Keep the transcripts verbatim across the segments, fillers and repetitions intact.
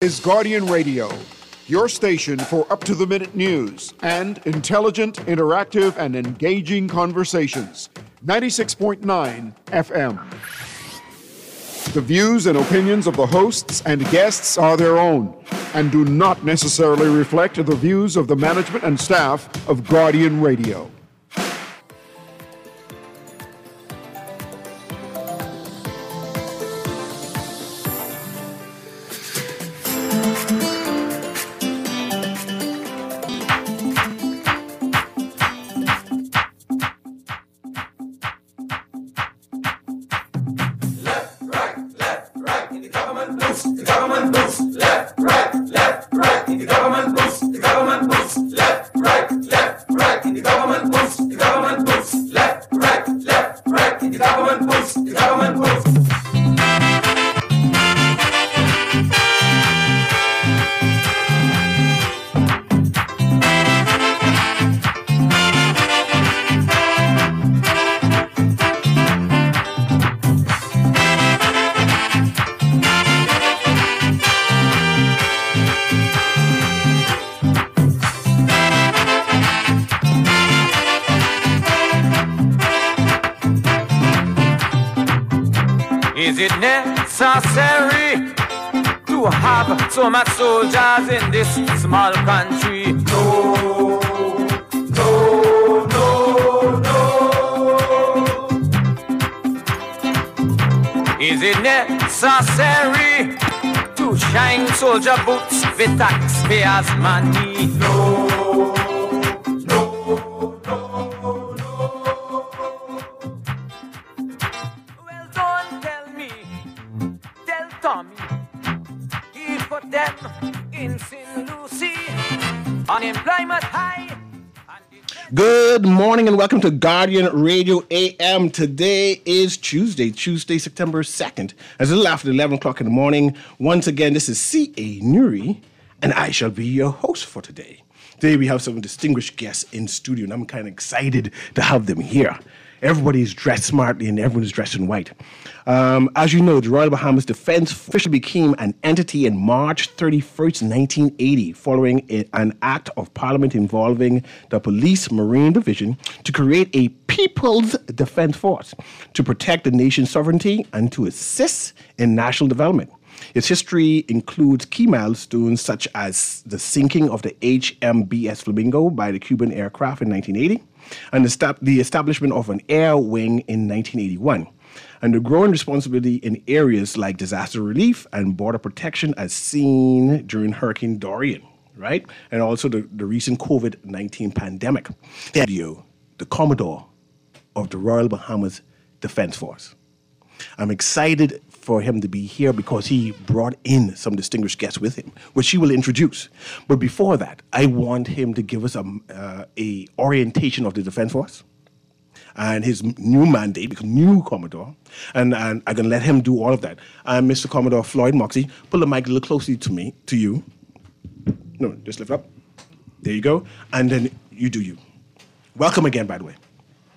Is Guardian Radio, your station for up-to-the-minute news and intelligent, interactive, and engaging conversations. ninety-six point nine F M. The views and opinions of the hosts and guests are their own and do not necessarily reflect the views of the management and staff of Guardian Radio. Is it necessary to have so much soldiers in this small country? No, no, no, no. Is it necessary to shine soldier boots with taxpayers' money? No. Unemployment high. Good morning and welcome to Guardian Radio A M. Today is Tuesday, Tuesday, September second. It's a little after eleven o'clock in the morning. Once again, this is C A. Nuri, and I shall be your host for today. Today we have some distinguished guests in studio, and I'm kind of excited to have them here. Everybody's dressed smartly and everyone's dressed in white. Um, as you know, the Royal Bahamas Defence officially became an entity in March thirty-first, nineteen eighty, following a, an act of Parliament involving the Police Marine Division to create a People's Defence Force to protect the nation's sovereignty and to assist in national development. Its history includes key milestones such as the sinking of the H M B S Flamingo by the Cuban aircraft in nineteen eighty, and the establishment of an air wing in nineteen eighty-one, and the growing responsibility in areas like disaster relief and border protection as seen during Hurricane Dorian, right? And also the, the recent COVID nineteen pandemic. The, the Commodore of the Royal Bahamas Defence Force. I'm excited for him to be here because he brought in some distinguished guests with him, which he will introduce. But before that, I want him to give us a, uh, a orientation of the Defence Force and his new mandate, because new Commodore, and, and I'm going to let him do all of that. I'm Mister Commodore Floyd Moxey. Pull the mic a little closely to me, to you. No, just lift up. There you go. And then you do you. Welcome again, by the way.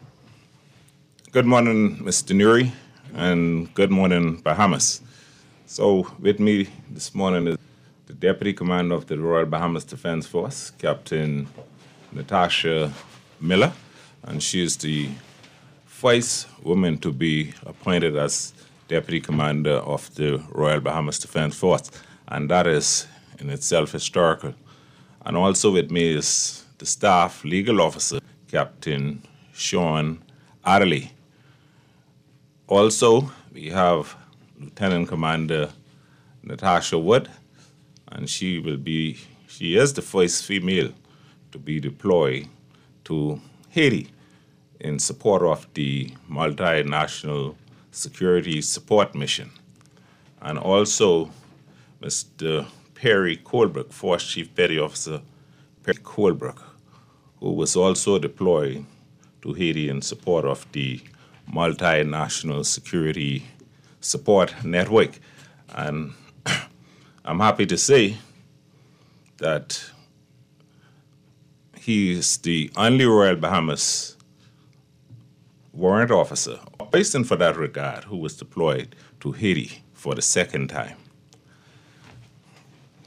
Good morning, Mister Nuri. And good morning, Bahamas. So with me this morning is the Deputy Commander of the Royal Bahamas Defence Force, Captain Natasha Miller, and she is the first woman to be appointed as Deputy Commander of the Royal Bahamas Defence Force, and that is in itself historical. And also with me is the Staff Legal Officer, Captain Sean Adderley. Also, we have Lieutenant Commander Natasha Wood, and she will be, she is the first female to be deployed to Haiti in support of the multinational security support mission. And also, Mister Perry Colebrook, Force Chief Petty Officer Perry Colebrook, who was also deployed to Haiti in support of the multinational security support network. And I'm happy to say that he is the only Royal Bahamas warrant officer, based in for that regard, who was deployed to Haiti for the second time.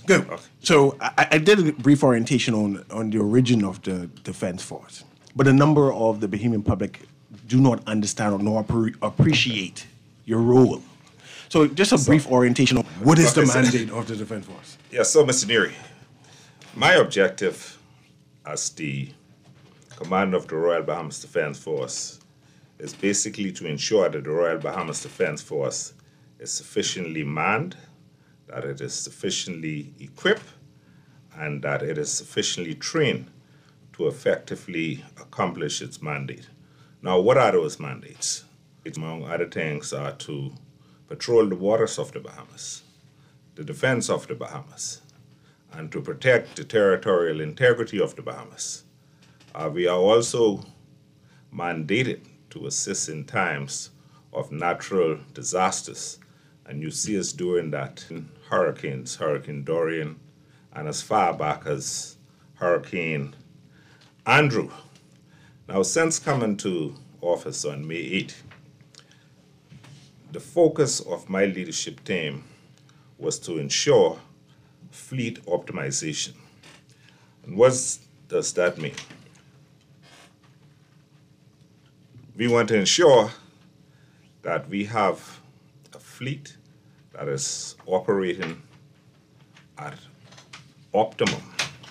Good. Okay. So I, I did a brief orientation on, on the origin of the Defense Force, but a number of the Bahamian public do not understand or nor appre- appreciate your role. So just a So- brief orientation on what is the Okay, so- mandate of the Defense Force. Yeah, so Mister Neary, my objective as the commander of the Royal Bahamas Defense Force is basically to ensure that the Royal Bahamas Defense Force is sufficiently manned, that it is sufficiently equipped, and that it is sufficiently trained to effectively accomplish its mandate. Now, what are those mandates? Among other things are to patrol the waters of the Bahamas, the defense of the Bahamas, and to protect the territorial integrity of the Bahamas. Uh, we are also mandated to assist in times of natural disasters, and you see us doing that in hurricanes, Hurricane Dorian, and as far back as Hurricane Andrew. Now, since coming to office on May eighth, the focus of my leadership team was to ensure fleet optimization. And what does that mean? We want to ensure that we have a fleet that is operating at optimum.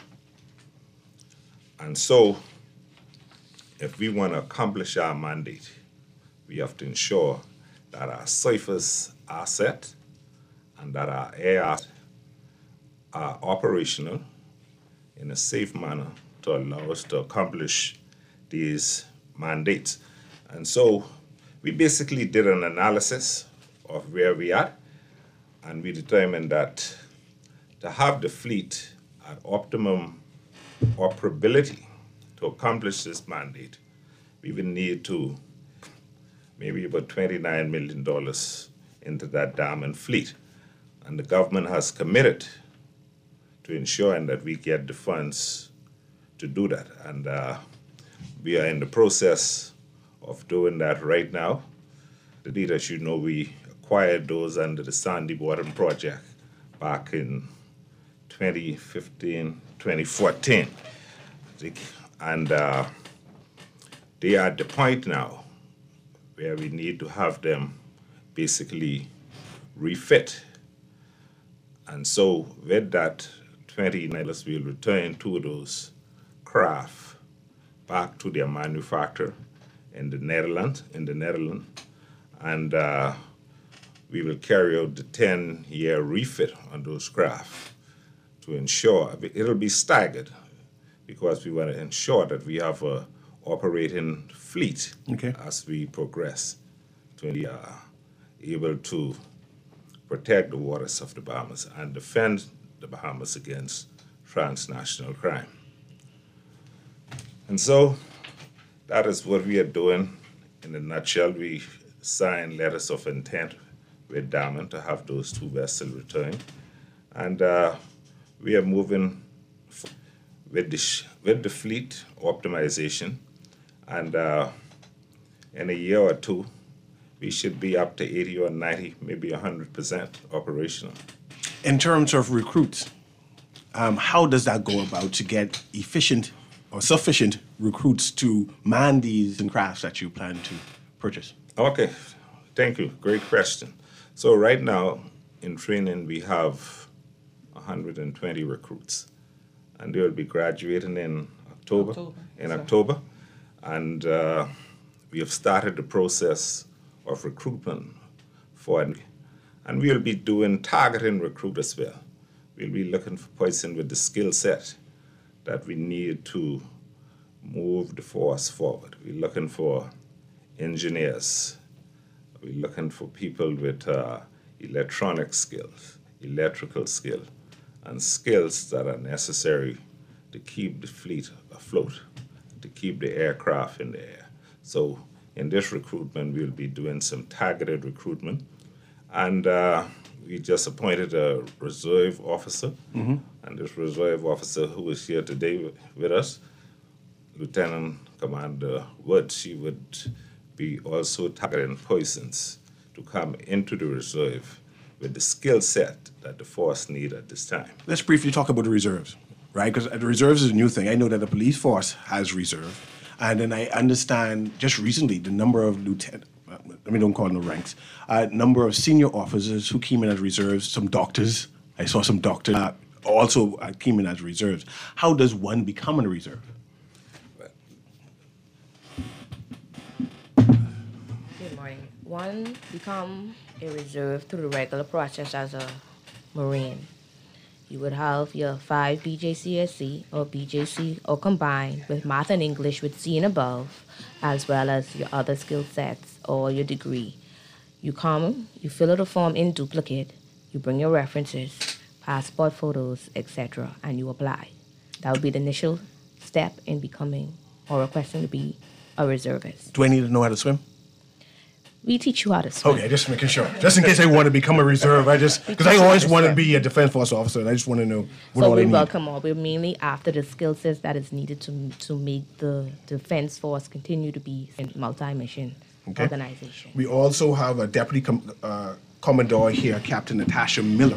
And so, if we want to accomplish our mandate, we have to ensure that our surface are set and that our air are operational in a safe manner to allow us to accomplish these mandates. And so we basically did an analysis of where we are, and we determined that to have the fleet at optimum operability to accomplish this mandate, we will need to maybe about twenty-nine million dollars into that diamond fleet. And the government has committed to ensuring that we get the funds to do that. And uh, we are in the process of doing that right now. The data, as you know, we acquired those under the Sandy Bottom project back in twenty fifteen, twenty fourteen. And uh, they are at the point now where we need to have them basically refit. And so with that twenty dollars, we'll return two of those craft back to their manufacturer in the Netherlands, in the Netherlands, and uh, we will carry out the ten-year refit on those craft to ensure, it'll be staggered, because we want to ensure that we have a operating fleet Okay. as we progress to be uh, able to protect the waters of the Bahamas and defend the Bahamas against transnational crime. And so that is what we are doing in a nutshell. We signed letters of intent with Diamond to have those two vessels returned. And uh, we are moving with the, sh- with the fleet optimization. And uh, in a year or two, we should be up to eighty or ninety, maybe one hundred percent operational. In terms of recruits, um, how does that go about to get efficient or sufficient recruits to man these crafts that you plan to purchase? Okay, thank you. Great question. So right now in training, we have one hundred twenty recruits, and they will be graduating in October. October, in sorry. October, and uh, we have started the process of recruitment for it. And we'll be doing targeting recruit as well. We'll be looking for person with the skill set that we need to move the force forward. We're looking for engineers. We're looking for people with uh, electronic skills, electrical skill, and skills that are necessary to keep the fleet afloat, to keep the aircraft in the air. So in this recruitment, we'll be doing some targeted recruitment. And uh, we just appointed a reserve officer. Mm-hmm. And this reserve officer who is here today with, with us, Lieutenant Commander Wood, she would be also targeting persons to come into the reserve with the skill set that the force need at this time. Let's briefly talk about the reserves, right? Because the reserves is a new thing. I know that the police force has reserve. And then I understand just recently the number of lieutenant, I mean, don't call them the ranks, uh, number of senior officers who came in as reserves, some doctors. I saw some doctors uh, also uh, came in as reserves. How does one become a reserve? Good morning. One become a reserve through the regular process as a Marine. You would have your five B J C S C or B J C or combined with math and English with C and above, as well as your other skill sets or your degree. You come, you fill out a form in duplicate, you bring your references, passport photos, et cetera, and you apply. That would be the initial step in becoming or requesting to be a reservist. Do I need to know how to swim? We teach you how to swim. Okay, just making sure. Just in case I want to become a reserve, I just, because I always want to be a defense force officer, and I just want to know what so all I we need. welcome all. We're mainly after the skill sets that is needed to to make the defense force continue to be a multi-mission Okay. organization. We also have a deputy com- uh, commodore here, Captain Natasha Miller.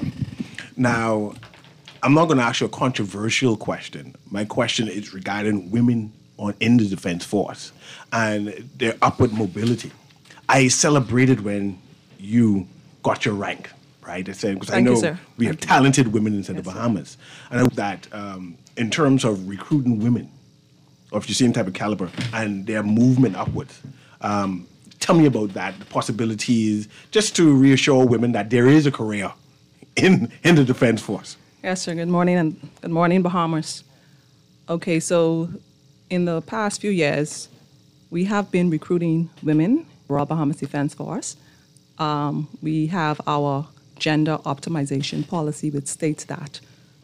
Now, I'm not going to ask you a controversial question. My question is regarding women on in the defense force and their upward mobility. I celebrated when you got your rank, right? I said, because I Thank you, know sir. we have Thank you. talented women inside Yes, the sir. Bahamas. And I know that um, in terms of recruiting women of the same type of caliber and their movement upwards, um, tell me about that, the possibilities, just to reassure women that there is a career in, in the defense force. Yes, sir. Good morning, and good morning, Bahamas. Okay, so in the past few years, we have been recruiting women, Royal Bahamas Defense Force. Um, we have our gender optimization policy, which states that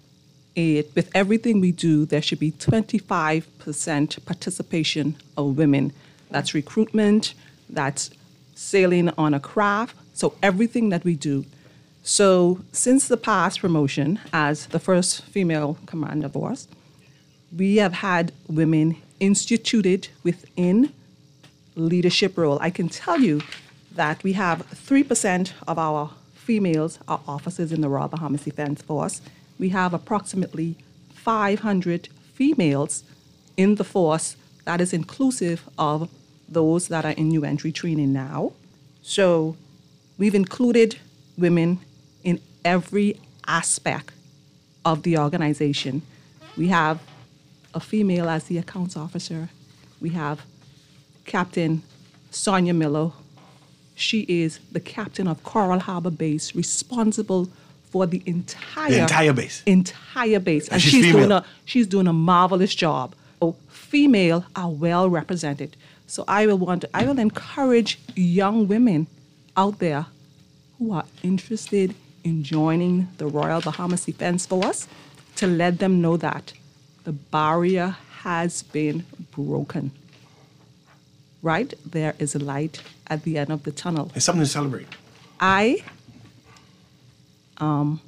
it, with everything we do, there should be twenty-five percent participation of women. That's recruitment, that's sailing on a craft, so everything that we do. So since the past promotion as the first female commander force, we have had women instituted within leadership role. I can tell you that we have three percent of our females are officers in the Royal Bahamas Defense Force. We have approximately five hundred females in the force. That is inclusive of those that are in new entry training now. So we've included women in every aspect of the organization. We have a female as the accounts officer. We have Captain Sonia Miller. She is the captain of Coral Harbor Base, responsible for the entire The entire base. entire base, and, And she's she's doing female. a she's doing a marvelous job. So female are well represented. So I will want to, I will encourage young women out there who are interested in joining the Royal Bahamas Defense Force to let them know that the barrier has been broken. Right? There is a light at the end of the tunnel. It's something to celebrate. I, um,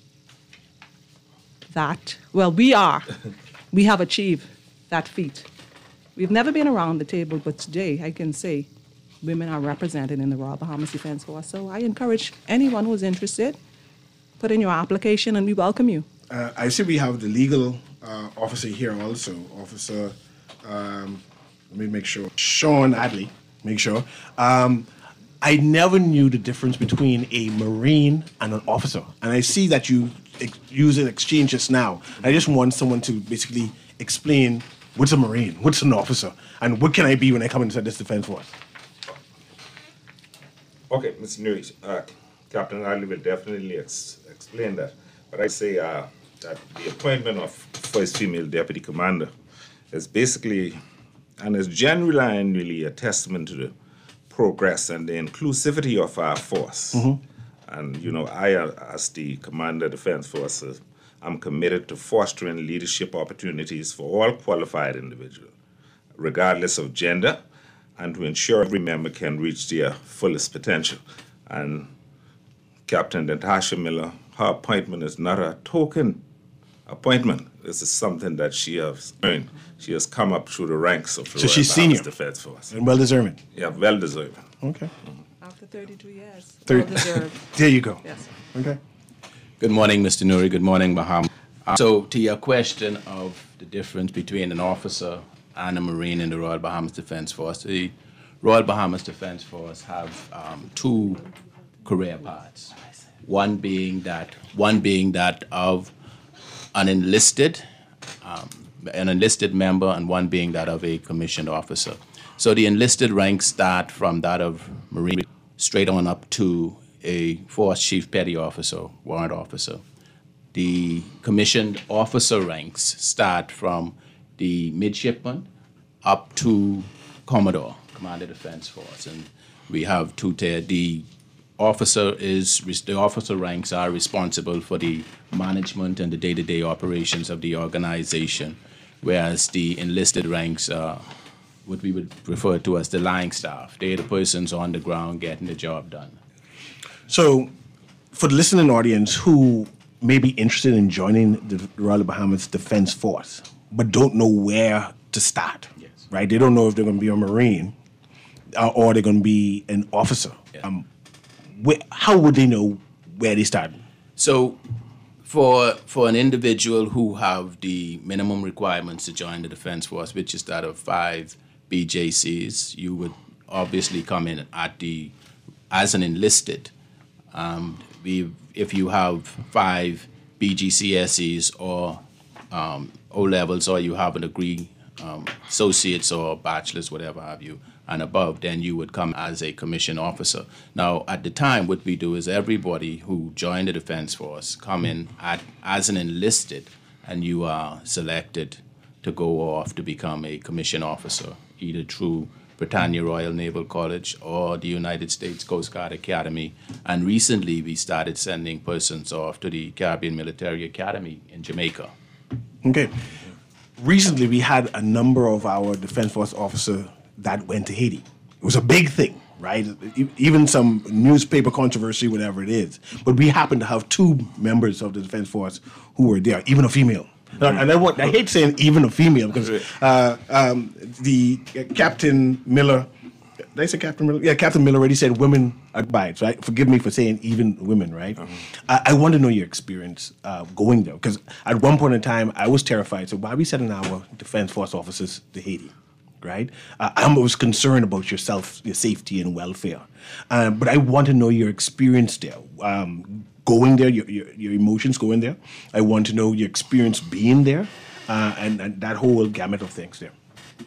that, well, we are, we have achieved that feat. We've never been around the table, but today I can say women are represented in the Royal Bahamas Defense Force. So I encourage anyone who's interested, put in your application and we welcome you. Uh, I see we have the legal uh, officer here also, Officer, um, let me make sure, Sean Adley, make sure. Um, I never knew the difference between a Marine and an officer. And I see that you ex- use an exchange just now. I just want someone to basically explain what's a Marine, what's an officer, and what can I be when I come inside this defense force? Okay, Mister Newey, uh, Captain Adley will definitely ex- explain that. But I say uh, that the appointment of first female deputy commander is basically, and is genuinely a testament to the progress and the inclusivity of our force. And, you know, I, uh, as the commander of defense forces, I'm committed to fostering leadership opportunities for all qualified individuals, regardless of gender, and to ensure every member can reach their fullest potential. And Captain Natasha Miller, her appointment is not a token appointment. This is something that she has earned. She has come up through the ranks of the So Royal she's Bahamas senior. Defense Force. And well deserving. Yeah, well deserved. Okay. After thirty-two years. Thirty- Well deserved. There you go. Yes. Okay. Good morning, Mister Nuri. Good morning, Baham. Uh, so, to your question of the difference between an officer and a Marine in the Royal Bahamas Defense Force, the Royal Bahamas Defense Force have um, two career paths. One being that, one being that of an enlisted, um, an enlisted member, and one being that of a commissioned officer. So the enlisted ranks start from that of Marine straight on up to a Force Chief Petty Officer, Warrant Officer. The commissioned officer ranks start from the midshipman up to Commodore, Commander Defense Force, and we have two tier. The officer is the officer ranks are responsible for the management and the day-to-day operations of the organization, whereas the enlisted ranks are what we would refer to as the lying staff. They're the persons on the ground getting the job done. So, for the listening audience who may be interested in joining the Royal Bahamas Defense Force, but don't know where to start, Yes. right? They don't know if they're going to be a Marine uh, or they're going to be an officer. Yeah. Um, where, how would they know where they start? So, for for an individual who have the minimum requirements to join the Defense Force, which is that of five B J Cs, you would obviously come in at the as an enlisted. Um, we, if you have five B G C S Es or um, O levels, or you have a degree, um, associates or bachelors, whatever have you, and above, then you would come as a commissioned officer. Now, at the time, what we do is everybody who joined the Defense Force come in at, as an enlisted, and you are selected to go off to become a commissioned officer, either through Britannia Royal Naval College or the United States Coast Guard Academy. And recently, we started sending persons off to the Caribbean Military Academy in Jamaica. Okay. Recently, we had a number of our Defense Force officers that went to Haiti. It was a big thing, right? E- Even some newspaper controversy, whatever it is. But we happened to have two members of the Defense Force who were there, even a female. Now, and I, want, I hate saying even a female because uh, um, the uh, Captain Miller, did I say Captain Miller? Yeah, Captain Miller already said women are biased, right? Forgive me for saying even women, right? Uh-huh. I, I want to know your experience uh, going there because at one point in time I was terrified. So why are we sending our Defense Force officers to Haiti? Right, uh, I was concerned about yourself, your safety and welfare, um, but I want to know your experience there, um, going there, your, your your emotions going there. I want to know your experience being there, uh, and, and that whole gamut of things there.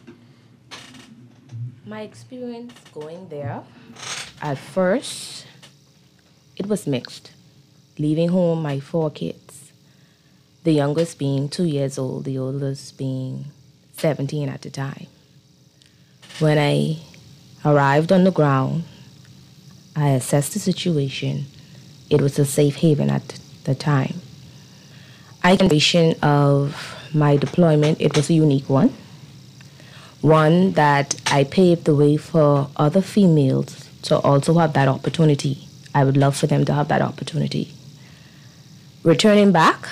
My experience going there, at first, it was mixed. Leaving home my four kids, the youngest being two years old, the oldest being seventeen at the time. When I arrived on the ground, I assessed the situation. It was a safe haven at the time. I consideration of my deployment, it was a unique one. One that I paved the way for other females to also have that opportunity. I would love for them to have that opportunity. Returning back,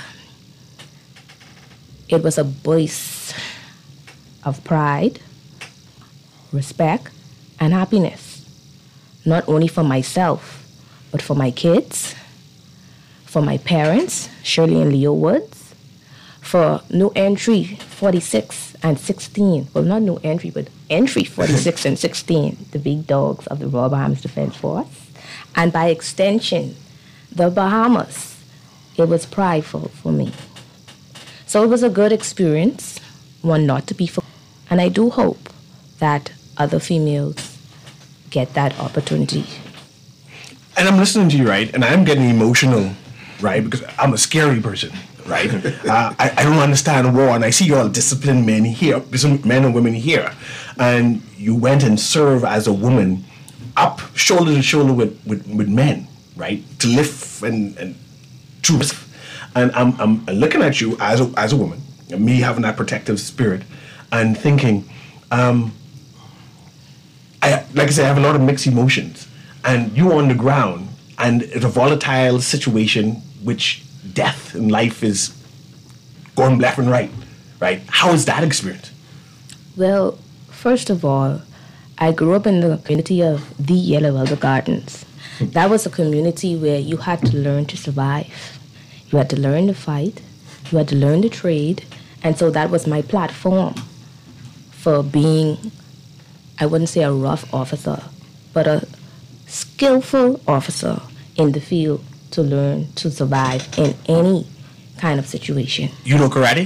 it was a voice of pride, respect, and happiness, not only for myself, but for my kids, for my parents, Shirley and Leo Woods, for new entry forty-six and sixteen, well, not new entry, but entry forty-six and sixteen, the big dogs of the Royal Bahamas Defense Force, and by extension, the Bahamas. It was prideful for me. So it was a good experience, one not to be forgotten, and I do hope that other females get that opportunity. And I'm listening to you, right? And I'm getting emotional, right? Because I'm a scary person, right? uh, I, I don't understand war, and I see all disciplined men here, men and women here, and you went and served as a woman, up shoulder to shoulder with, with, with men, right? To lift and and to risk. And I'm I'm looking at you as a as a woman, me having that protective spirit, and thinking. Um, I, like I said, I have a lot of mixed emotions, and you on the ground, and it's a volatile situation, which death and life is going left and right, right? How is that experience? Well, first of all, I grew up in the community of the Yellow Elder Gardens. That was a community where you had to learn to survive. You had to learn to fight. You had to learn to trade. And so that was my platform for being, I wouldn't say a rough officer, but a skillful officer in the field to learn to survive in any kind of situation. You know karate?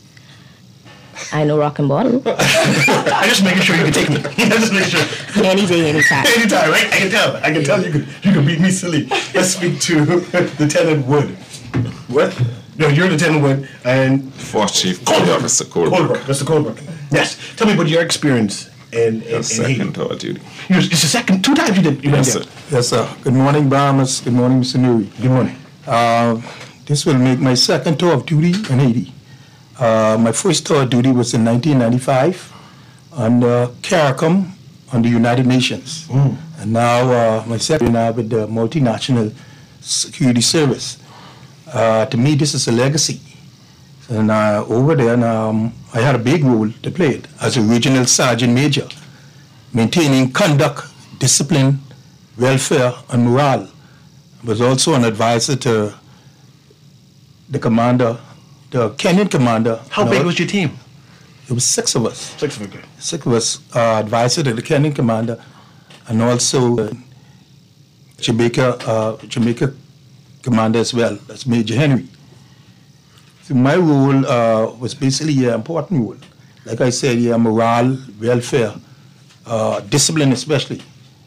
I know rock and bottle. I'm just making sure you can take me. Just make sure. Any day, anytime. Anytime, right? I can tell. I can tell you can, you can beat me silly. Let's speak to Lieutenant Wood. What? No, you're Lieutenant Wood and... Force Chief Colbert, Mister Colbert. Colbert, Mister Colbert. Yes. Tell me about your experience in, in, in second tour duty. You was, it's the second, two times you did. You yes, did. sir. Yes, sir. Good morning, Bahamas. Good morning, Mister Nuri. Good morning. Uh, this will make my second tour of duty in Haiti. Uh, my first tour of duty was in nineteen ninety-five under CARICOM on the United Nations. Mm. And now uh, my second now with the Multinational Security Service. Uh, to me, this is a legacy. And uh, over there, um, I had a big role to play it as a regional sergeant major, maintaining conduct, discipline, welfare, and morale. I was also an advisor to the commander, the Kenyan commander. How big was your team? It was six of us. Six of you. Six of us, uh, advisor to the Kenyan commander, and also uh, Jamaica, uh, Jamaica commander as well. That's Major Henry. So my role uh, was basically an important role. Like I said, yeah, morale, welfare, uh, discipline especially.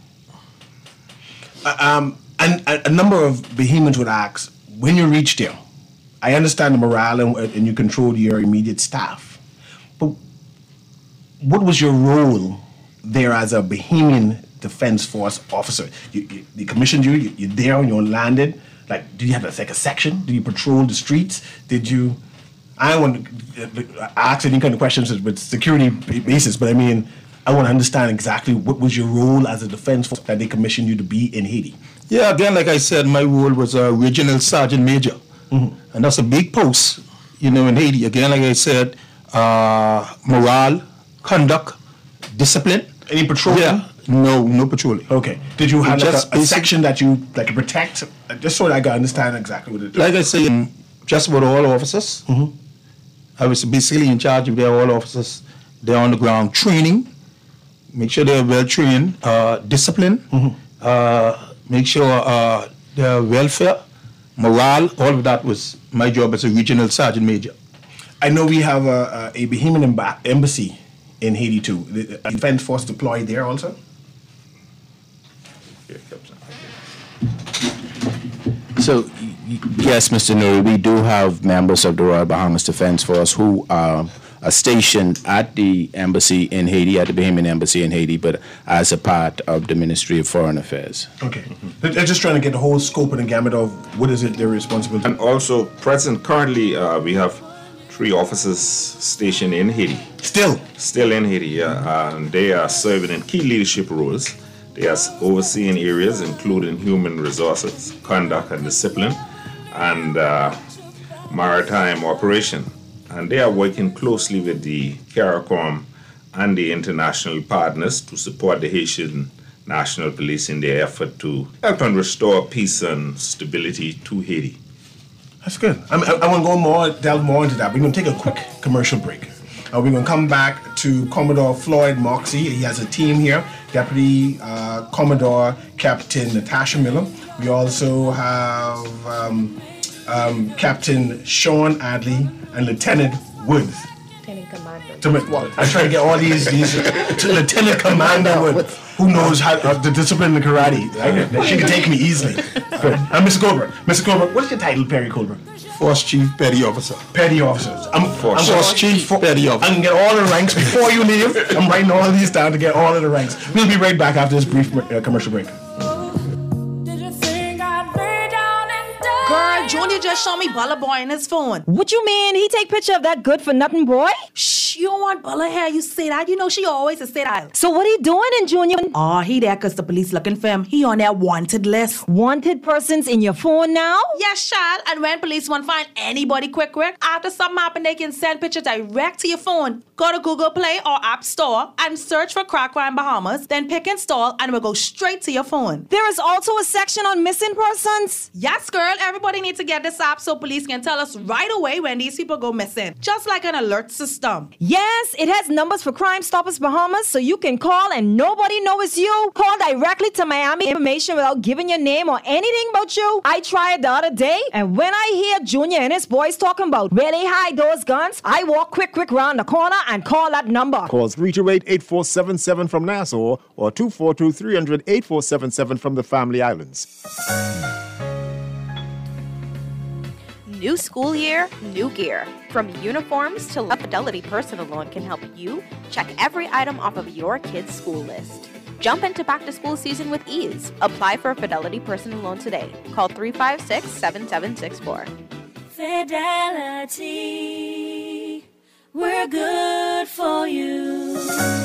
Uh, um, and a, a number of Bahamians would ask, when you reach there, I understand the morale and, and you control your immediate staff, but what was your role there as a Bahamian Defense Force officer? You, you, they commissioned you, you, you're there and you're landed. Like, did you have a, like a section? Did you patrol the streets? Did you, I don't want to ask any kind of questions with security basis, but I mean, I want to understand exactly what was your role as a defense force that they commissioned you to be in Haiti. Yeah, again, like I said, my role was a regional sergeant major. Mm-hmm. And that's a big post, you know, in Haiti. Again, like I said, uh, morale, conduct, discipline. Any patrolling? Yeah. No, no patrolling. Okay. Did you have like Just a, a basic- section that you like protect? Just so that I can understand exactly what it is. Like I say, um, just about all officers. Mm-hmm. I was basically in charge of their all officers. They're on the ground training. Make sure they're well trained. Uh, discipline. Mm-hmm. Uh, make sure uh, their welfare, morale. All of that was my job as a regional sergeant major. I know we have a, a Bahamian emba- embassy in Haiti too. The the defense force deployed there also. So, y- y- yes, Mister Nuri, we do have members of the Royal Bahamas Defense Force who are, are stationed at the embassy in Haiti, at the Bahamian embassy in Haiti, but as a part of the Ministry of Foreign Affairs. Okay. They're just trying to get the whole scope and the gamut of what is it they're responsible And for. also, present currently, uh, we have three officers stationed in Haiti. Still. Still in Haiti, yeah. And they are serving in key leadership roles. They are overseeing areas including human resources, conduct and discipline, and uh, maritime operation. And they are working closely with the CARICOM and the international partners to support the Haitian National Police in their effort to help and restore peace and stability to Haiti. That's good. I, I, I want to go more, delve more into that. We're going to take a quick commercial break. Uh, we're going to come back to Commodore Floyd Moxie. He has a team here. Deputy uh, Commodore Captain Natasha Miller. We also have um, um, Captain Sean Adley and Lieutenant Woods. Lieutenant Commander. To make, well, I'm trying to get all these these to Lieutenant Commander Woods, who knows how uh, the discipline in karate. Uh, she can take me easily. Good. Uh, Mister Colbert. Mister Colbert, what's your title, Perry Colbert? Force Chief Petty Officer. Petty officers. I'm, Force I'm Force Chief Petty I Officer. can get all the ranks before you leave. I'm writing all these down to get all of the ranks. We'll be right back after this brief uh, commercial break. Girl, Junior just showed me Bella Boy in his phone. What you mean? He take picture of that good for nothing boy? Shh. Shh, you don't want Bella here. You say that. You know she always say that. So what he doing in Junior? Oh, he there because the police looking for him. He on their wanted list. Wanted persons in your phone now? Yes, child. And when police want to find anybody quick, quick, after something happen, they can send pictures direct to your phone. Go to Google Play or App Store and search for Crack Crime Bahamas. Then pick install and it will go straight to your phone. There is also a section on missing persons. Yes, girl. Everybody needs to get this app so police can tell us right away when these people go missing. Just like an alert system. Yes, it has numbers for Crime Stoppers Bahamas, so you can call and nobody knows it's you. Call directly to Miami information without giving your name or anything about you. I tried the other day, and when I hear Junior and his boys talking about where they hide those guns, I walk quick, quick round the corner and call that number. Call three two eight, eight four seven seven from Nassau or two four two, three hundred, eight four seven seven from the Family Islands. New school year, new gear. From uniforms to Fidelity Personal Loan can help you check every item off of your kid's school list. Jump into back to school season with ease. Apply for a Fidelity Personal Loan today. Call three five six, seven seven six four. Fidelity, we're good for you.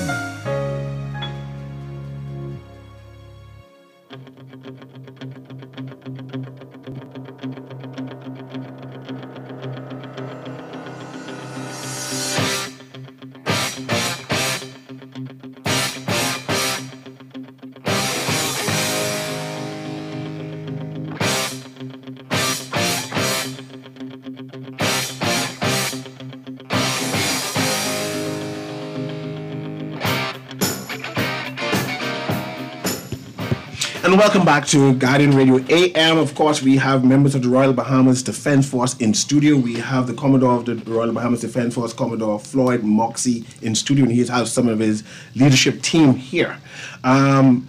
And welcome back to Guardian Radio A M. Of course, we have members of the Royal Bahamas Defence Force in studio. We have the Commodore of the Royal Bahamas Defence Force, Commodore Floyd Moxie, in studio, and he has some of his leadership team here. Um,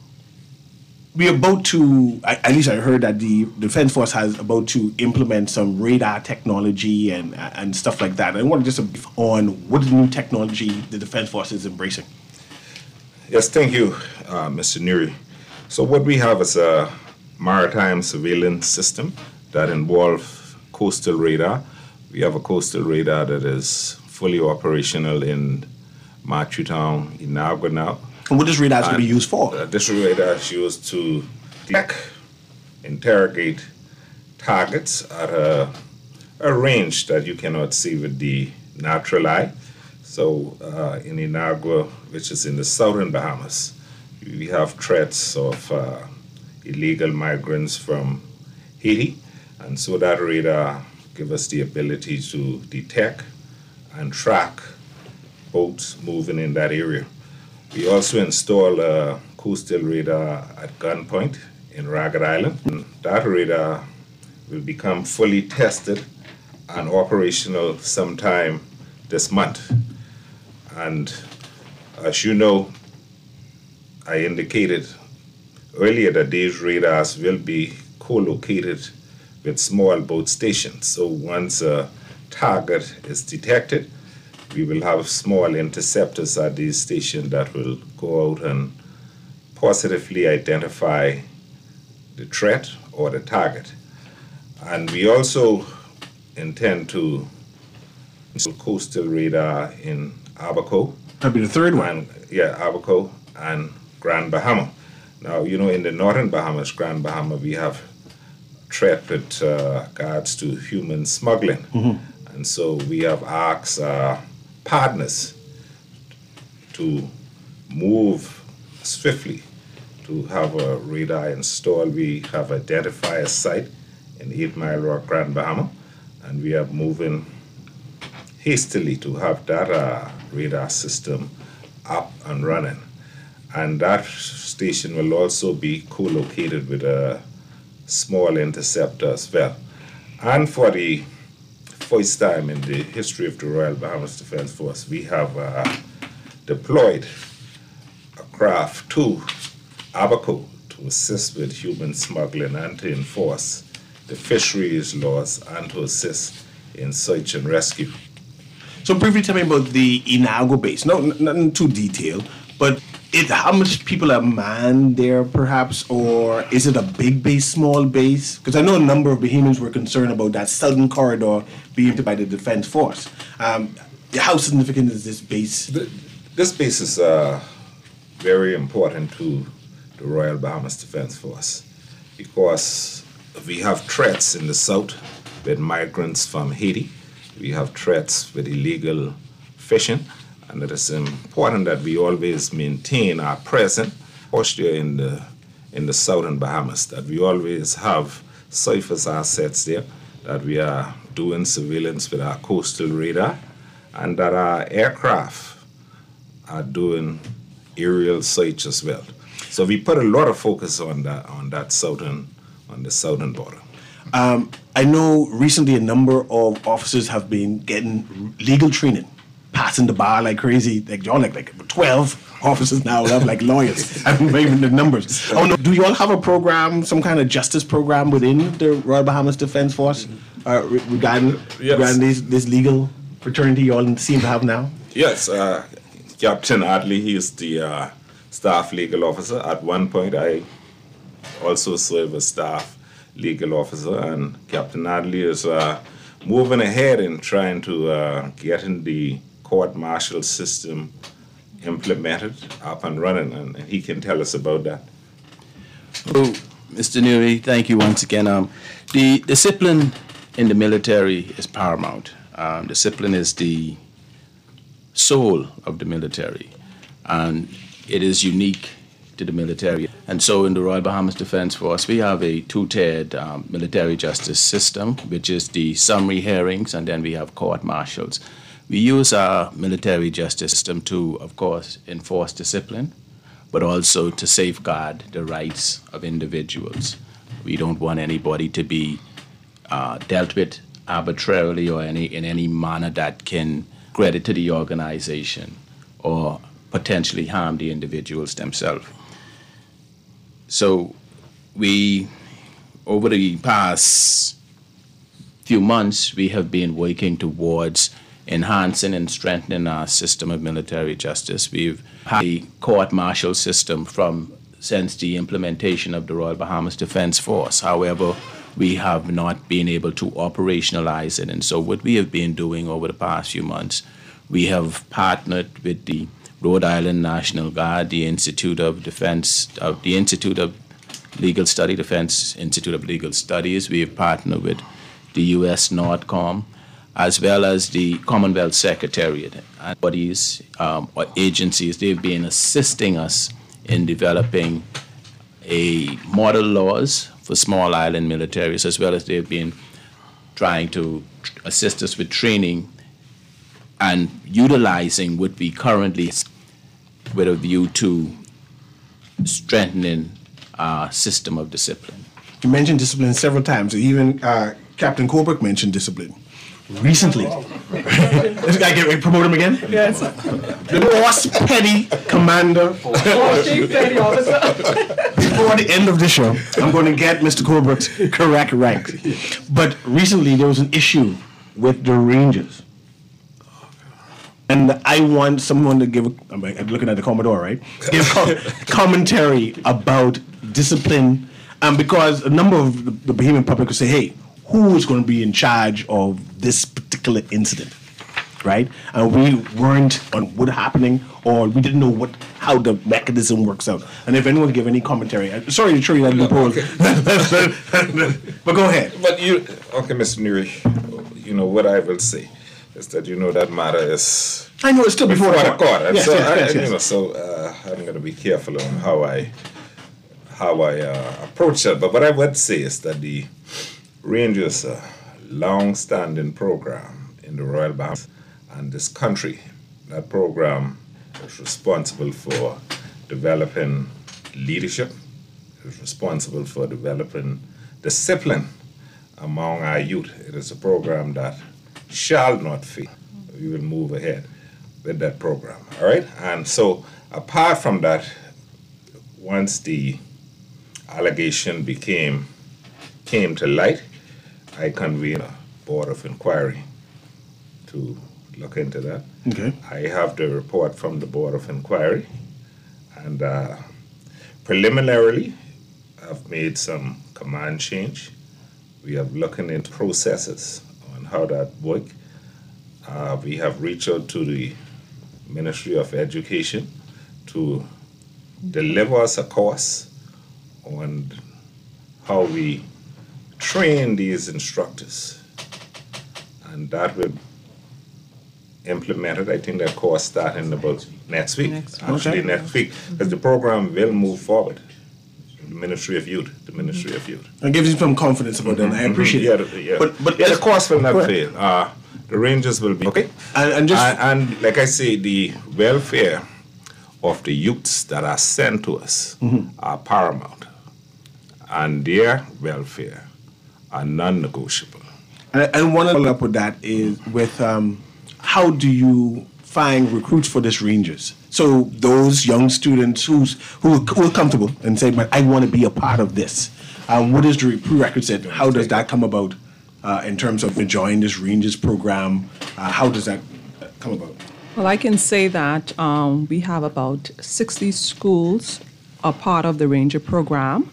we're about to, at least I heard that the Defence Force has about to implement some radar technology and and stuff like that. I want to just on what the new technology the Defence Force is embracing. Yes, thank you, uh, Mister Nuri. So what we have is a maritime surveillance system that involves coastal radar. We have a coastal radar that is fully operational in Matthew Town, Inagua now. And what does radar going to be used for? Uh, this radar is used to detect, interrogate targets at a, a range that you cannot see with the natural eye. So uh, in Inagua, which is in the southern Bahamas, we have threats of uh, illegal migrants from Haiti, and so that radar gives us the ability to detect and track boats moving in that area. We also install a coastal radar at Gunpoint in Ragged Island. And that radar will become fully tested and operational sometime this month. And as you know, I indicated earlier that these radars will be co-located with small boat stations. So once a target is detected, we will have small interceptors at these stations that will go out and positively identify the threat or the target. And we also intend to install coastal radar in Abaco. That'd be the third one. And, yeah, Abaco and Grand Bahama. Now, you know, in the northern Bahamas, Grand Bahama, we have threat with uh, regards to human smuggling. Mm-hmm. And so we have asked uh, partners to move swiftly to have a radar installed. We have identified a site in Eight Mile Rock, Grand Bahama, and we are moving hastily to have that uh, radar system up and running. And that station will also be co-located with a small interceptor as well. And for the first time in the history of the Royal Bahamas Defence Force, we have uh, deployed a craft to Abaco to assist with human smuggling and to enforce the fisheries laws and to assist in search and rescue. So briefly tell me about the Inagua base. No, nothing too detailed, but it, how much people are manned there, perhaps, or is it a big base, small base? Because I know a number of Bahamians were concerned about that southern corridor being by the Defence Force. Um, How significant is this base? The, this base is uh, very important to the Royal Bahamas Defense Force because we have threats in the south with migrants from Haiti. We have threats with illegal fishing, and it is important that we always maintain our present posture in the in the southern Bahamas, that we always have surface assets there, that we are doing surveillance with our coastal radar, and that our aircraft are doing aerial search as well. So we put a lot of focus on that on that southern on the southern border. Um, I know recently a number of officers have been getting legal training, passing the bar like crazy. Like John, like like twelve officers now have like lawyers. I don't know even the numbers. Oh no, do you all have a program, some kind of justice program within the Royal Bahamas Defense Force uh, regarding, yes. regarding this, this legal fraternity you all seem to have now? Yes, uh, Captain Adley, he is the uh, staff legal officer. At one point, I also serve as staff legal officer, and Captain Adley is uh, moving ahead in trying to uh, get in the court-martial system implemented, up and running, and he can tell us about that. Oh, Mister Nuri, thank you once again. Um, the discipline in the military is paramount. Um, discipline is the soul of the military, and it is unique to the military. And so in the Royal Bahamas Defense Force, we have a two-tiered um, military justice system, which is the summary hearings, and then we have court-martials. We use our military justice system to, of course, enforce discipline, but also to safeguard the rights of individuals. We don't want anybody to be uh, dealt with arbitrarily or any in any manner that can credit to the organization or potentially harm the individuals themselves. So we, over the past few months, we have been working towards enhancing and strengthening our system of military justice. We've had a court-martial system from since the implementation of the Royal Bahamas Defense Force. However, we have not been able to operationalize it. And so what we have been doing over the past few months, we have partnered with the Rhode Island National Guard, the Institute of Defense, uh, the Institute of Legal Study, Defense Institute of Legal Studies. We have partnered with the U S NORTCOM, as well as the Commonwealth Secretariat and bodies um, or agencies. They've been assisting us in developing a model laws for small island militaries, as well as they've been trying to assist us with training and utilizing what we currently with a view to strengthening our system of discipline. You mentioned discipline several times. Even uh, Captain Colbert mentioned discipline recently. This guy get ready to promote him again? Yes. The boss petty commander. Petty officer. Before the end of the show, I'm going to get Mister Colbert's correct rank. But recently there was an issue with the Rangers. And I want someone to give, I'm looking at the Commodore, right? Give co- commentary about discipline. Um, because a number of the, the Bahamian public will say, hey, who is going to be in charge of this particular incident, right? And we weren't on what happening, or we didn't know what how the mechanism works out. And if anyone can give any commentary, I'm sorry to throw you that loophole, okay. But go ahead. But you, okay, Mister Nuri, you know what I will say is that you know that matter is. I know it's still before, before the court. court. And yes, so yes, I, yes, you yes. know, so uh, I'm going to be careful on how I how I uh, approach that. But what I would say is that the Rangers a long-standing program in the Royal Bahamas and this country. That program is responsible for developing leadership, is responsible for developing discipline among our youth. It is a program that shall not fail. We will move ahead with that program, all right? And so apart from that, once the allegation became came to light, I convened a board of inquiry to look into that. Okay. I have the report from the board of inquiry, and uh, preliminarily, I've made some command change. We are looking into processes on how that work, uh, we have reached out to the Ministry of Education to deliver us a course on how we train these instructors. And that will implement it. I think that course starting about next week. Next Actually, Okay. next week. Because the program will move forward. The Ministry of Youth. The Ministry of Youth. It gives you some confidence about that. I appreciate yeah, it. the- yeah. But, but yeah, the course will not Go ahead. fail. Uh, the Rangers will be okay. And, and just And, and like I say, the welfare of the youths that are sent to us are paramount, and their welfare are non-negotiable. And, and one follow up with that is with um, how do you find recruits for this Rangers? So those young students who's who, who are comfortable and say, "But I want to be a part of this." Um, what is the prerequisite? How does that come about uh, in terms of enjoying this Rangers program? Uh, how does that uh, come about? Well, I can say that um, we have about sixty schools are part of the Ranger program.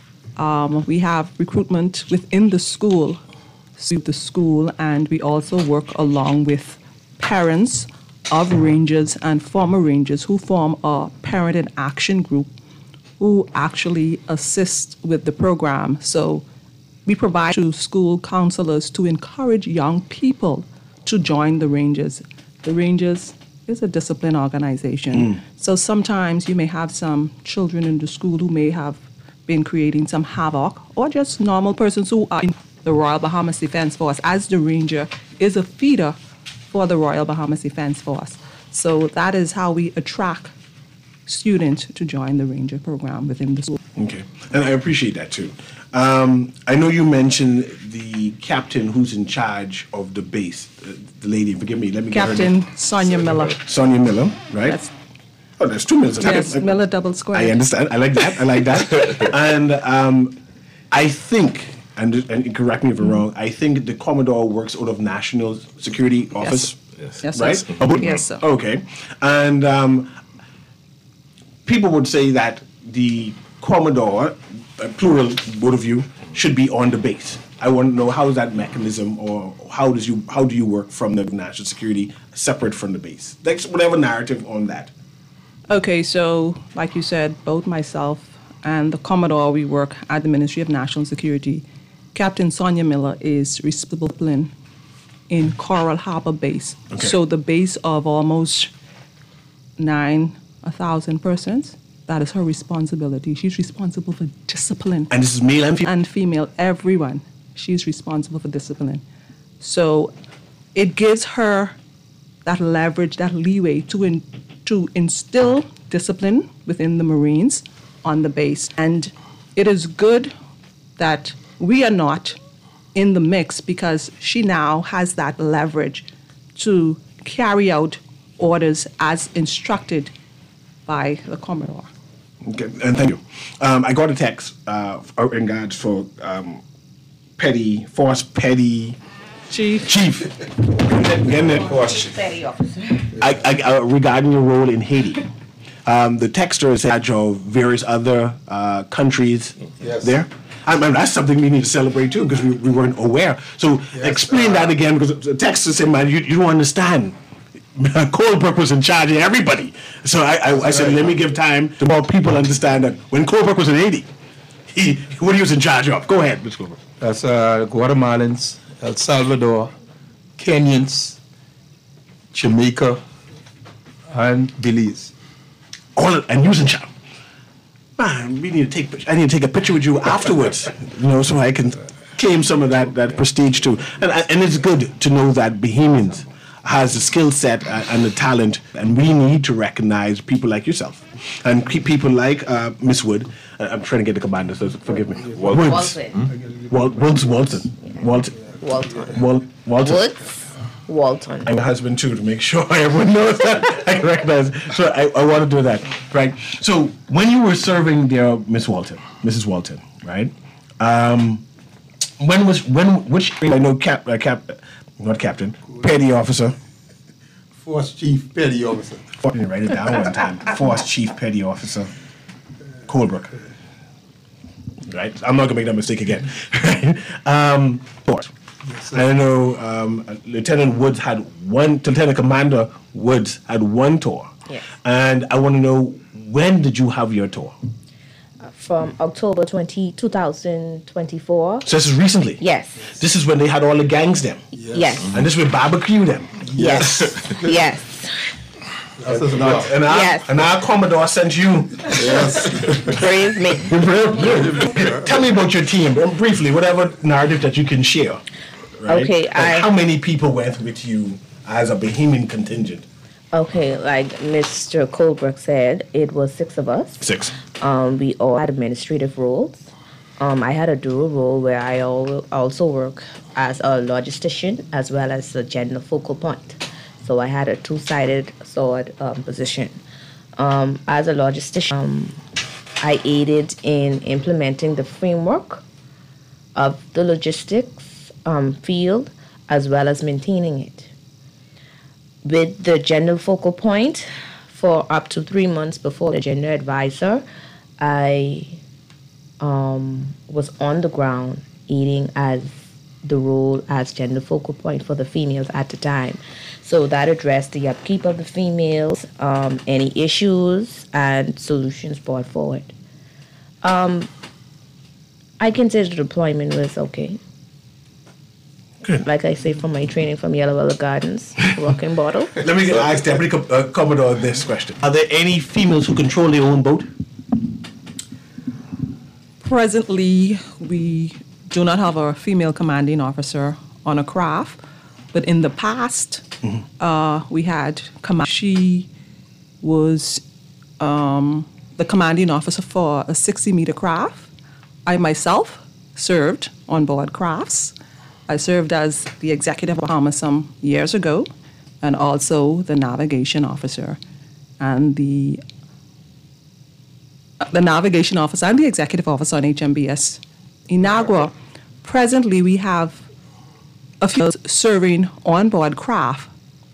Um, we have recruitment within the school, suit the school, and we also work along with parents of Rangers and former Rangers who form a parent in action group who actually assist with the program. So we provide to school counselors to encourage young people to join the Rangers. The Rangers is a discipline organization. Mm. So sometimes you may have some children in the school who may have been creating some havoc, or just normal persons who are in the Royal Bahamas Defense Force, as the Ranger is a feeder for the Royal Bahamas Defense Force. So that is how we attract students to join the Ranger program within the school. Okay, and I appreciate that too. Um, I know you mentioned the captain who's in charge of the base. Uh, the lady, forgive me, let me get her Captain name. Sonia Miller. Sonia Miller, right? That's, oh, there's two Millers. yes, Okay. Miller double square. I understand. I like that. I like that. and um, I think, and, and correct me if I'm wrong, I think the Commodore works out of National Security Office, Yes. Yes, right? sir. Oh, Yes, sir. Okay. And um, people would say that the Commodore, uh, plural, both of you, should be on the base. I want to know how is that mechanism, or how does you how do you work from the national security separate from the base? Like whatever narrative on that. Okay, so like you said, both myself and the Commodore, we work at the Ministry of National Security. Captain Sonia Miller is responsible in Coral Harbor Base. Okay. So the base of almost nine, a thousand persons, that is her responsibility. She's responsible for discipline. And this is male and female? And female, everyone. She's responsible for discipline. So it gives her that leverage, that leeway to in, to instill discipline within the Marines on the base. And it is good that we are not in the mix, because she now has that leverage to carry out orders as instructed by the Commodore. Okay, and thank you. Um, I got a text uh, in regards for um, petty, force petty chief. Chief. Getting it. Petty officer. I, I, uh, regarding your role in Haiti. Um, the texter is in charge of various other uh, countries Yes. there. I mean, that's something we need to celebrate too, because we, we weren't aware. So explain that again, because the texter said, man, you, you don't understand. Colebrook was in charge of everybody. So I, I, I said, let me give time to more people understand that when Colebrook was in Haiti, he, what he was in charge of. Go ahead, Mister Colebrook. That's uh, Guatemalans, El Salvador, Kenyans, Jamaica, and Belize. All of, and you was in charge. Man, we need to take. I need to take a picture with you afterwards, you know, so I can claim some of that, that prestige too. And and it's good to know that Bahamians has the skill set and the talent, and we need to recognize people like yourself and pe- people like uh, Miss Wood. Uh, I'm trying to get the commander, so forgive me. Wal- Woods. Walton. Hmm? Wal- Woods Walton. Walton. Walton. Wal- Walton. Woods. Walton. I'm a husband too, to make sure everyone knows that I recognize. So I, I want to do that, right? So when you were serving there, Miss Walton, Missus Walton, right? Um, when was when which I know cap uh, cap not captain petty officer, Force Chief Petty Officer. Let me write it down one time. Force Chief Petty Officer Colebrook. Right, I'm not gonna make that mistake again. Right? Um, force. Yes, I know um, Lieutenant Woods had one, Lieutenant Commander Woods had one tour. Yes. And I want to know, when did you have your tour? From October twentieth, twenty twenty-four. So this is recently? Yes. This is when they had all the gangs them? Yes. And this will barbecue them? Yes. Yes. That's and, our, and, our, Yes. and our Commodore sent you. Yes. Praise me. Tell me about your team, briefly, whatever narrative that you can share. Right? Okay, Like I- how many people went with you as a Bahamian contingent? Okay, like Mister Colbrook said, it was six of us. Six. Um, we all had administrative roles. Um, I had a dual role where I al- also work as a logistician as well as a general focal point. So I had a two-sided sword um, position. Um, as a logistician, um, I aided in implementing the framework of the logistics um, field as well as maintaining it. With the general focal point for up to three months before the gender advisor, I um, was on the ground aiding as the role as gender focal point for the females at the time. So that addressed the upkeep of the females, um, any issues, and solutions brought forward. Um, I can say the deployment was okay. Good. Like I say from my training from Yellow Willow Gardens, Rocking Bottle. Let me ask Deputy Com- uh, Commodore this question. Are there any females who control their own boat? Presently, we do not have a female commanding officer on a craft, but in the past, uh, we had command. She was um, the commanding officer for a sixty meter craft. I myself served on board crafts. I served as the executive of Bahamas some years ago, and also the navigation officer, and the the navigation officer and the executive officer on H M B S Inagua. Presently, we have a few serving on board craft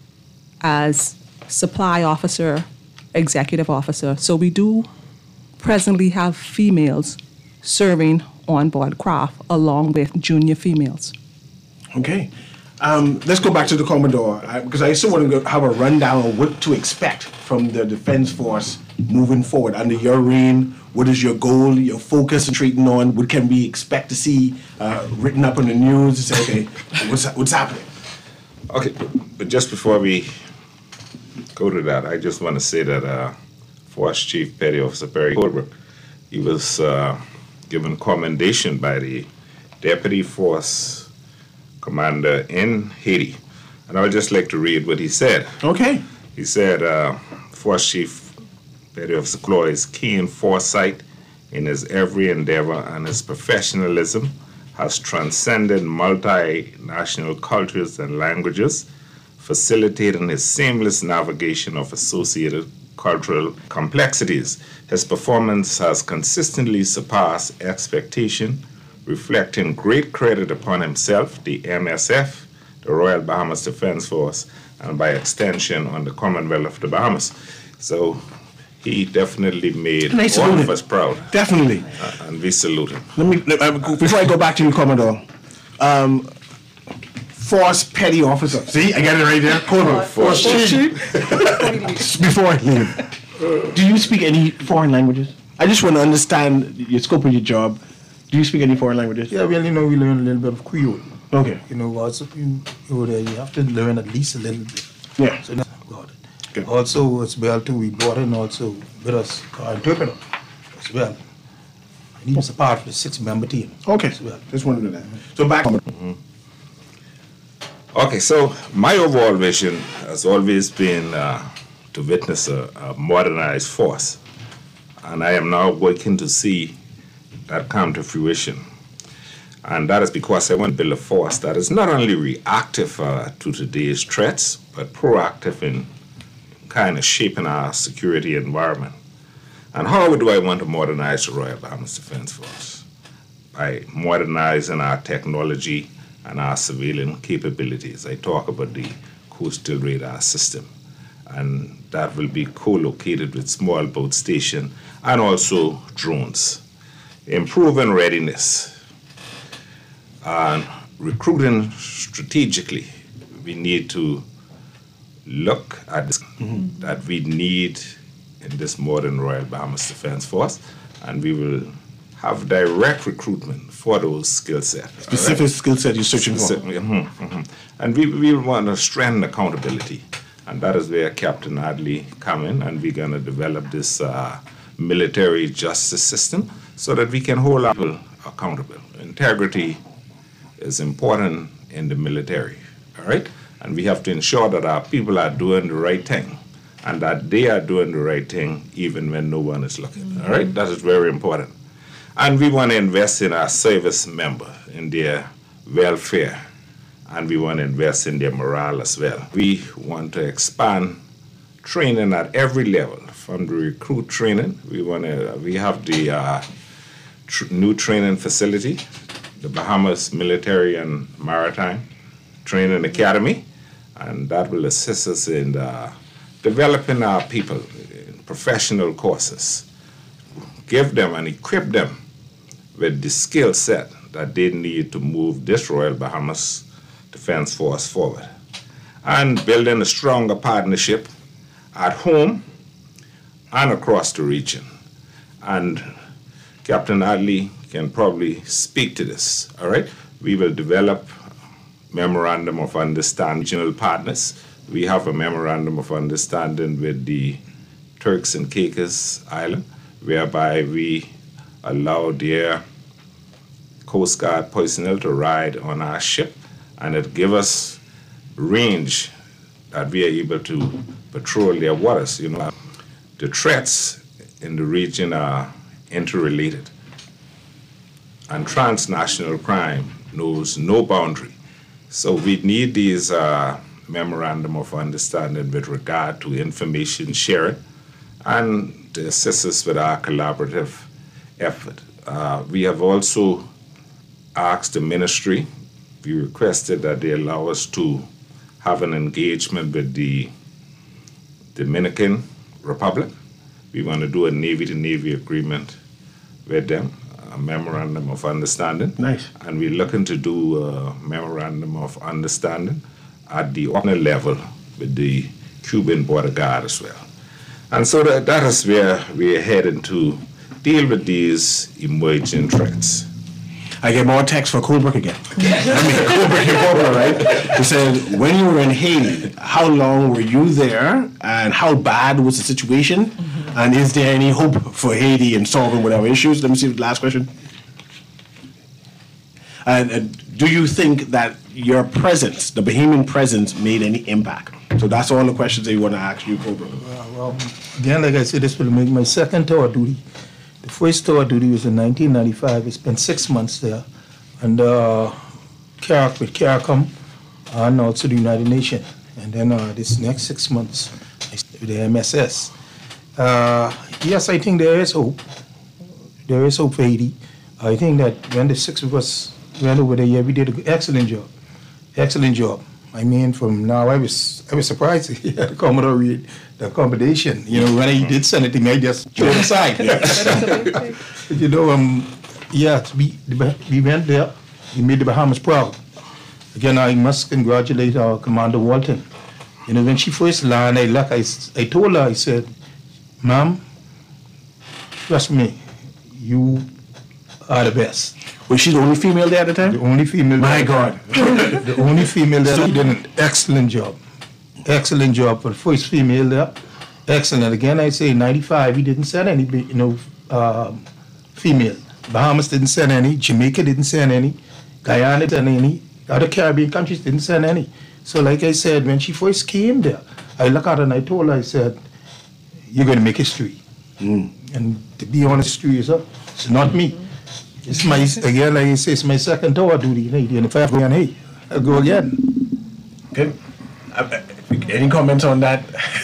as supply officer, executive officer. So we do presently have females serving on board craft along with junior females. Okay. Um, let's go back to the Commodore, I, because I still want to go have a rundown of what to expect from the Defense Force moving forward. Under your reign, what is your goal, your focus, and treating on? What can we expect to see uh, written up in the news to say, okay, what's, what's happening? Okay, but, but just before we go to that, I just want to say that uh, Force Chief Petty Officer Perry Colbrook, he was uh, given commendation by the Deputy Force Commander in Haiti. And I would just like to read what he said. Okay. He said, uh, Force Chief Petty Officer Cloy's keen foresight in his every endeavor and his professionalism has transcended multinational cultures and languages, facilitating his seamless navigation of associated cultural complexities. His performance has consistently surpassed expectation, reflecting great credit upon himself, the M S F, the Royal Bahamas Defense Force, and by extension on the Commonwealth of the Bahamas. So he definitely made And I all salute of him. us proud. Definitely. Uh, and we salute him. Let me, let- uh, before I go back to you, Commodore, um, Force Petty Officer. See, I got it right there. Commodore. Force Force Chief. Before I leave, do you speak any foreign languages? I just want to understand your scope of your job. Do you speak any foreign languages? Yeah, well, you know, we learn a little bit of Creole. Okay. You know, also, you, you, know, you have to learn at least a little bit. Yeah. So now, got it. Also, as well, too, we brought in also with us our interpreter as well. And he was a part of the six-member team. Okay. As well. Just wanted to know that. So back. Okay, so my overall vision has always been uh, to witness a, a modernized force. And I am now working to see that come to fruition. And that is because I want to build a force that is not only reactive uh, to today's threats, but proactive in kind of shaping our security environment. And how do I want to modernize the Royal Bahamas Defense Force? By modernizing our technology and our civilian capabilities. I talk about the coastal radar system, and that will be co-located with small boat station and also drones. Improving readiness. And recruiting strategically, we need to look at this, mm-hmm. that we need in this modern Royal Bahamas Defense Force, and we will have direct recruitment for those skill sets. Specific right? skill set you're searching for. Mm-hmm, mm-hmm. And we, we want to strengthen accountability, and that is where Captain Adley come in, and we're going to develop this uh, military justice system so that we can hold people accountable. Integrity is important in the military, all right? And we have to ensure that our people are doing the right thing and that they are doing the right thing even when no one is looking, mm-hmm. all right? That is very important. And we want to invest in our service member, in their welfare, and we want to invest in their morale as well. We want to expand training at every level, from the recruit training. We want to, we have the uh, tr- new training facility, the Bahamas Military and Maritime Training Academy, and that will assist us in uh, developing our people in professional courses, give them and equip them with the skill set that they need to move this Royal Bahamas Defense Force forward, and building a stronger partnership at home and across the region. And Captain Adley can probably speak to this, all right? We will develop memorandum of understanding with regional partners. We have a memorandum of understanding with the Turks and Caicos Island, whereby we allow their Coast Guard personnel to ride on our ship, and it gives us range that we are able to patrol their waters. You know, the threats in the region are interrelated, and transnational crime knows no boundary. So we need these uh, memorandum of understanding with regard to information sharing and to assist us with our collaborative effort. Uh, we have also asked the ministry, we requested that they allow us to have an engagement with the Dominican Republic. We want to do a Navy-to-Navy agreement with them, a memorandum of understanding. Nice. And we're looking to do a memorandum of understanding at the honor level with the Cuban border guard as well. And so that, that is where we're heading to deal with these emerging threats. I get more texts for Colbrook again. I mean, Colbrook and Colbrook, right? He said, when you were in Haiti, how long were you there, and how bad was the situation? Mm-hmm. And is there any hope for Haiti in solving whatever issues? Let me see the last question. And uh, do you think that your presence, the Bahamian presence, made any impact? So that's all the questions that you want to ask you, Colbrook. Uh, well, again, like I said, this will make my second tour duty. The first tour duty was in nineteen ninety-five. I spent six months there, and uh, CARIC with CARICOM, and also the United Nations. And then uh, this next six months with the M S S. Uh, yes, I think there is hope. There is hope for Haiti. I think that when the six of us went over there, yeah, we did an excellent job. Excellent job. I mean, from now, I was I was surprised he had the Commodore read the accommodation. You know, when he did send anything, I just threw it aside. You know, um, yeah, we, we went there. We made the Bahamas proud. Again, I must congratulate our Commander Walton. You know, when she first landed, I, like I, I told her, I said, Ma'am, trust me, you are the best. Was she the only female there at the time? The only female. My there. God. The only female there. She did an excellent job. Excellent job for the first female there. Excellent. Again, I say ninety-five, we didn't send any, you know, uh, female. Bahamas didn't send any. Jamaica didn't send any. Guyana didn't send any. Other Caribbean countries didn't send any. So like I said, when she first came there, I looked at her and I told her, I said, you're going to make history. Mm. And to be honest, history is up. It's not me. It's my, again, like I say, it's my second tour duty. And if I go again, hey, I'll go again. Okay. Uh, any comments on that?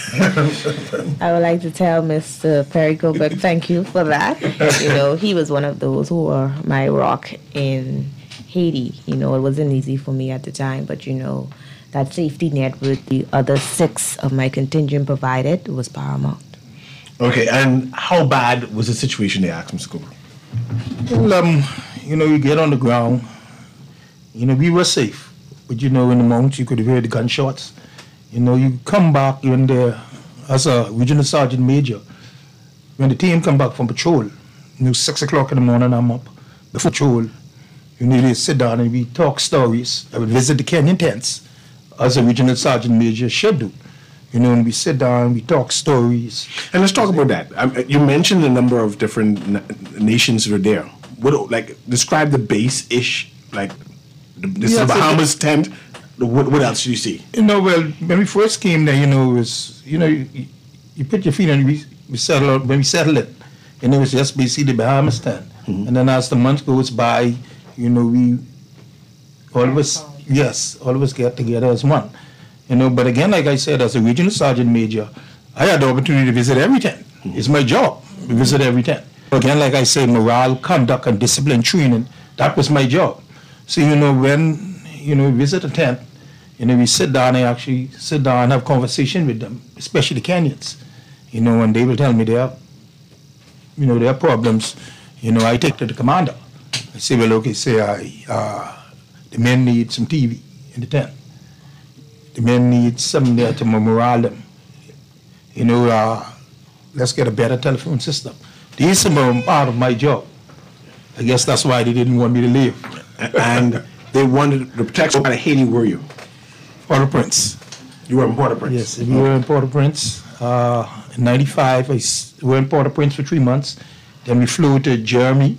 I would like to tell Mister Perry Colbrook, thank you for that. You know, he was one of those who were my rock in Haiti. You know, it wasn't easy for me at the time, but you know, that safety net with the other six of my contingent provided was paramount. Okay, and how bad was the situation they asked, Mister Cooper? Well, um, you know, you get on the ground, You know, we were safe. But, you know, in the mountains, you could hear the gunshots. You know, you come back when the, as a regional sergeant major, when the team come back from patrol, you know, six o'clock in the morning, I'm up. Before patrol, you know, they sit down and we talk stories. I would visit the Kenyan tents, as a regional sergeant major should do. You know, and we sit down, we talk stories. And let's talk about that. Um, you mentioned a number of different na- nations were there. What, like, describe the base-ish, like, the, this Yeah, is the so Bahamas tent. What, what else do you see? You know, well, when we first came there, you know, it was, you know, you, you put your feet on, we, we settle out, when we settled it, you know, it was just basically the Bahamas tent. Mm-hmm. And then as the month goes by, you know, we, all of us, yes, all of us get together as one. You know, but again, like I said, as a regional sergeant major, I had the opportunity to visit every tent. Mm-hmm. It's my job to visit every tent. Again, like I say, morale, conduct, and discipline training, that was my job. So, you know, when, you know, we visit a tent, you know, we sit down and actually sit down and have conversation with them, especially the Kenyans, you know, and they will tell me their, you know, their problems. You know, I take to the commander. I say, well, okay, say, I, uh, the men need some T V in the tent. The men need something there to morale them. You know, uh, let's get a better telephone system. These are part of my job. I guess that's why they didn't want me to leave. And they wanted the protection. What part of Haiti were you? Port-au-Prince. You were in Port-au-Prince? Yes, we were in Port-au-Prince. Uh, in ninety-five, I s- we were in Port-au-Prince for three months. Then we flew to Germany.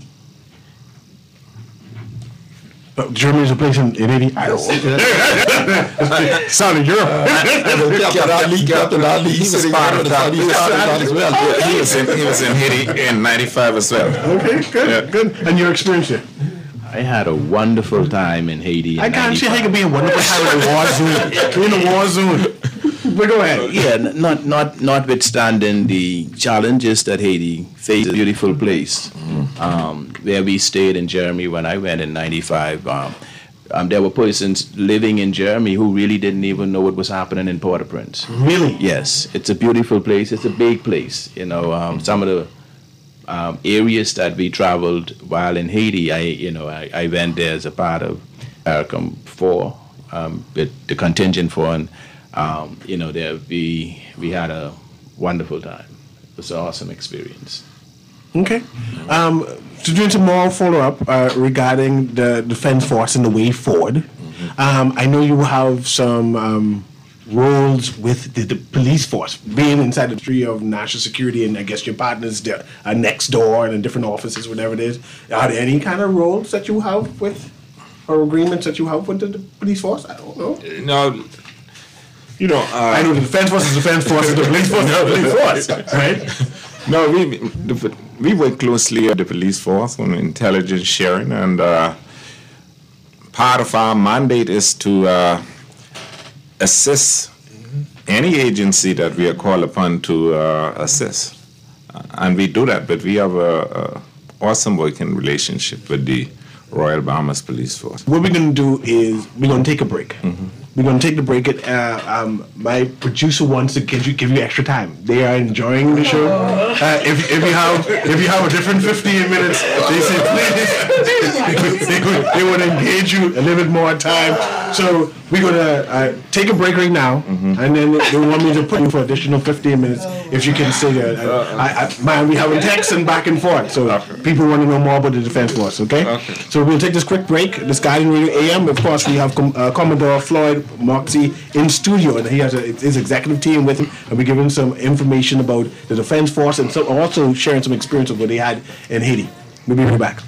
Uh, Germany is a place in, in Haiti? I don't know. Sounded Europe. Captain Ali, Captain Ali, he was part of that. He was part of that as well. He was in, he was in Haiti in ninety-five as well. Okay, good, Yeah. good. And your experience here? I had a wonderful time in Haiti. I can't see how you can be a wonderful time in a war zone. You're in a war zone. But go ahead. Yeah, n- not not notwithstanding the challenges that Haiti faces, a beautiful place. Um, where we stayed in Germany when I went in ninety-five, um, um, there were persons living in Germany who really didn't even know what was happening in Port-au-Prince. Really? Yes, it's a beautiful place. It's a big place. You know, um, some of the um, areas that we traveled while in Haiti, I you know I, I went there as a part of ARCOM four, um, with the contingent for, and um, you know there we we had a wonderful time. It was an awesome experience. Okay. Um, to do some more follow-up uh, regarding the Defense Force and the way forward, um, I know you have some um, roles with the, the police force, being inside the tree of national security, and I guess your partners there are next door and in different offices, whatever it is. Are there any kind of roles that you have with, or agreements that you have with the, the police force? I don't know. No, you know, uh, I know the Defense Force is the Defense Force, and the police force is the police force, right? No, we the, we work closely with the police force on intelligence sharing, and uh, part of our mandate is to uh, assist any agency that we are called upon to uh, assist, uh, and we do that. But we have a, a awesome working relationship with the Royal Bahamas Police Force. What we're going to do is we're going to take a break. We're going to take the break. At, uh, um, my producer wants to give you give you extra time. They are enjoying the show. Uh, if, if you have if you have a different fifteen minutes, they say please. they, would, they would engage you a little bit more time. So we're going to uh, take a break right now, and then they want me to put you for additional fifteen minutes if you can stay there. Uh, I, I, man, we having texts and back and forth, so people want to know more about the Defense Force. Okay. Okay. So we'll take this quick break. This Guardian Radio A M. Of course, we have Com- uh, Commodore Floyd Moxie in studio, and he has a, his executive team with him, and we're giving some information about the Defense Force, and so also sharing some experience of what they had in Haiti. We'll be right back.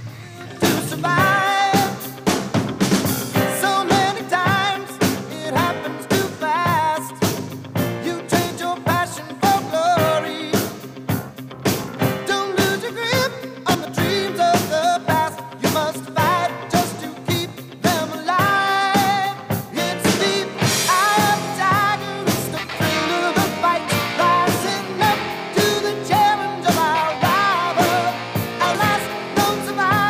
Rising up to the challenge of our rival. Our last known survivor.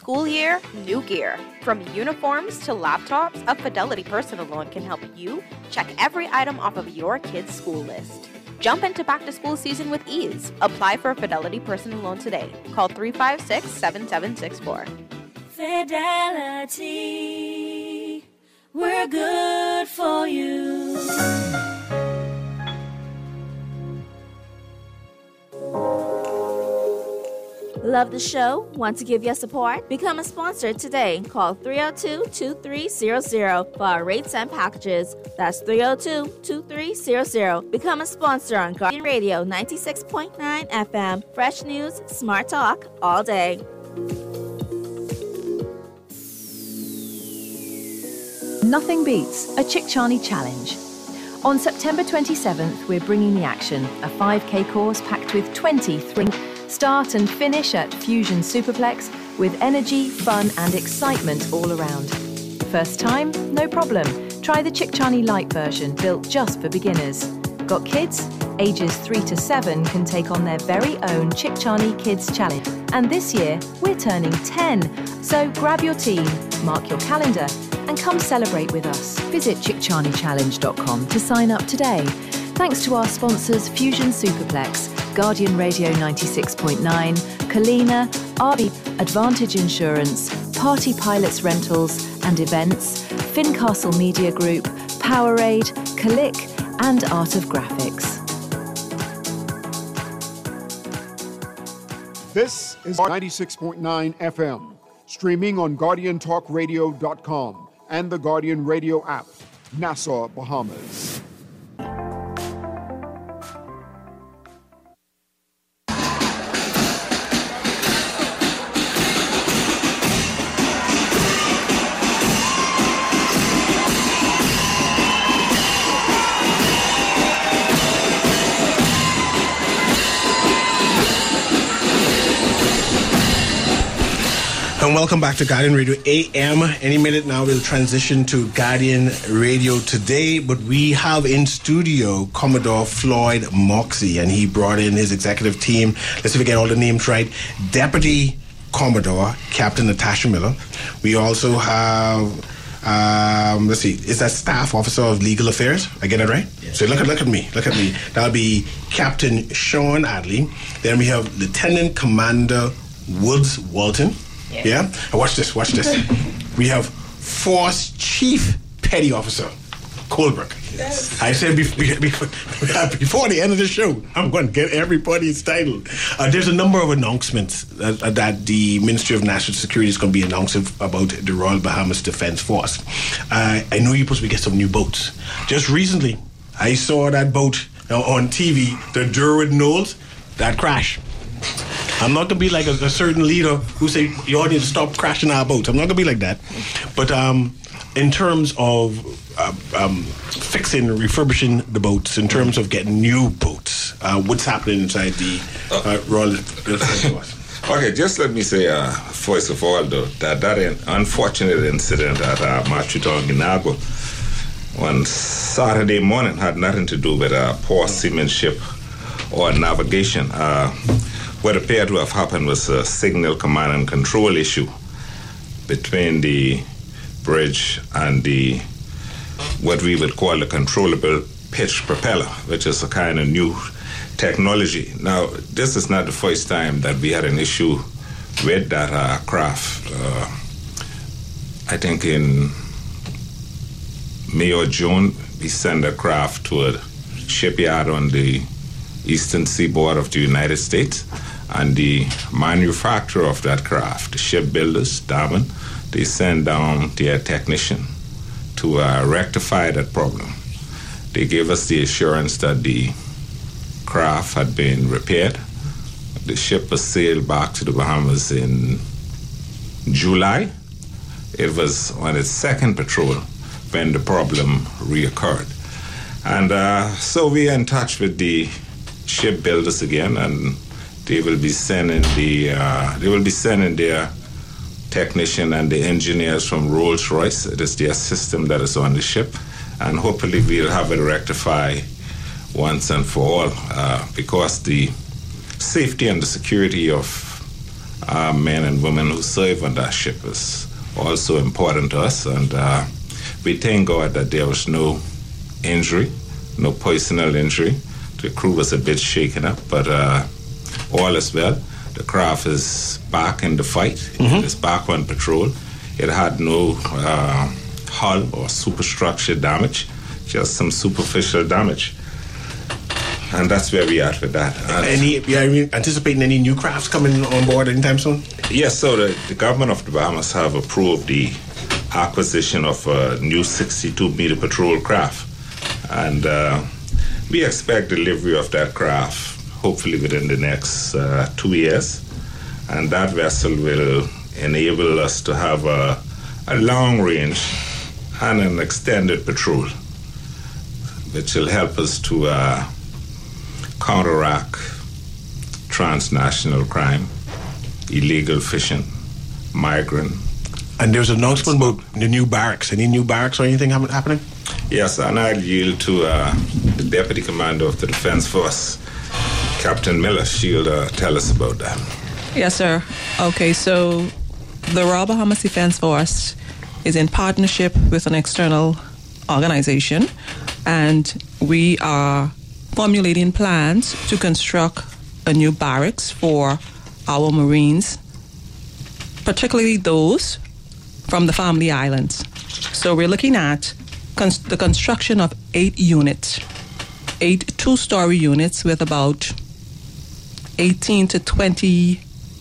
school year, new gear. From uniforms to laptops, a Fidelity personal loan can help you check every item off of your kid's school list. Jump into back-to-school season with ease. Apply for a Fidelity personal loan today. Call three five six, seven seven six four. Fidelity, we're good for you. Love the show? Want to give your support? Become a sponsor today. Call three oh two, two three zero zero for our rates and packages. That's three oh two, two three zero zero. Become a sponsor on Guardian Radio ninety-six point nine F M. Fresh news, smart talk, all day. Nothing beats a Chickchani Challenge. On September twenty-seventh, we're bringing the action, a five K course packed with twenty thrilling. Start and finish at Fusion Superplex with energy, fun and excitement all around. First time? No problem. Try the Chickchani Lite version built just for beginners. Got kids? Ages three to seven can take on their very own Chickchani Kids Challenge. And this year, we're turning ten. So grab your team, mark your calendar and come celebrate with us. Visit chickchani challenge dot com to sign up today. Thanks to our sponsors Fusion Superplex, Guardian Radio ninety-six point nine, Kalina, R B, Advantage Insurance, Party Pilots Rentals and Events, Fincastle Media Group, Powerade, Kalik and Art of Graphics. This is ninety-six point nine F M, streaming on guardian talk radio dot com and the Guardian Radio app, Nassau, Bahamas. And welcome back to Guardian Radio A M. Any minute now we'll transition to Guardian Radio Today, but we have in studio Commodore Floyd Moxey, and he brought in his executive team. Let's see if we get all the names right. Deputy Commodore Captain Natasha Miller. We also have, um, let's see, is that Staff Officer of Legal Affairs? I get it right? Yes. So look at look at me, look at me. That'll be Captain Sean Adley. Then we have Lieutenant Commander Woods Walton. Yeah. yeah? And watch this, watch this. We have Force Chief Petty Officer Colebrook. Yes. I said before, before, before the end of the show, I'm going to get everybody's title. Uh, there's a number of announcements that, uh, that the Ministry of National Security is going to be announcing about the Royal Bahamas Defence Force. Uh, I know you're supposed to get some new boats. Just recently, I saw that boat uh, on T V, the Derwent Knowles, that crash. I'm not going to be like a, a certain leader who say, you all need to stop crashing our boats. I'm not going to be like that. But um, in terms of uh, um, fixing, refurbishing the boats, in terms of getting new boats, uh, what's happening inside the uh, Royal Defence Force? Okay, just let me say, uh, first of all, though, that that unfortunate incident at uh, Machuton, Ginago, on Saturday morning had nothing to do with uh, poor seamanship or navigation. Uh, What appeared to have happened was a signal command and control issue between the bridge and the what we would call the controllable pitch propeller, which is a kind of new technology. Now, this is not the first time that we had an issue with that uh, craft. Uh, I think in May or June, we sent a craft to a shipyard on the eastern seaboard of the United States. And the manufacturer of that craft, the shipbuilders, Damen, they sent down their technician to uh, rectify that problem. They gave us the assurance that the craft had been repaired. The ship was sailed back to the Bahamas in July. It was on its second patrol when the problem reoccurred. And uh, so we are in touch with the shipbuilders again, and they will be sending the uh, they will be sending their technician and the engineers from Rolls-Royce. It is their system that is on the ship, and hopefully we'll have it rectified once and for all, uh, because the safety and the security of uh, men and women who serve on that ship is also important to us. And uh, we thank God that there was no injury, no personal injury. The crew was a bit shaken up, but uh, all is well. The craft is back in the fight. Mm-hmm. It is back on patrol. It had no uh, hull or superstructure damage, just some superficial damage. And that's where we are with that. And any, are you anticipating any new crafts coming on board anytime soon? Yes, so the, the government of the Bahamas have approved the acquisition of a new sixty-two meter patrol craft. And uh, we expect delivery of that craft hopefully within the next uh, two years. And that vessel will enable us to have a, a long range and an extended patrol, which will help us to uh, counteract transnational crime, illegal fishing, migrant. And there's an announcement about the new barracks. Any new barracks or anything happening? Yes, and I'll yield to uh, the Deputy Commander of the Defense Force, Captain Miller. She'll uh, tell us about that. Yes, sir. Okay, so the Royal Bahamas Defense Force is in partnership with an external organization, and we are formulating plans to construct a new barracks for our Marines, particularly those from the Family Islands. So we're looking at cons- the construction of eight units, eight two-story units with about eighteen to twenty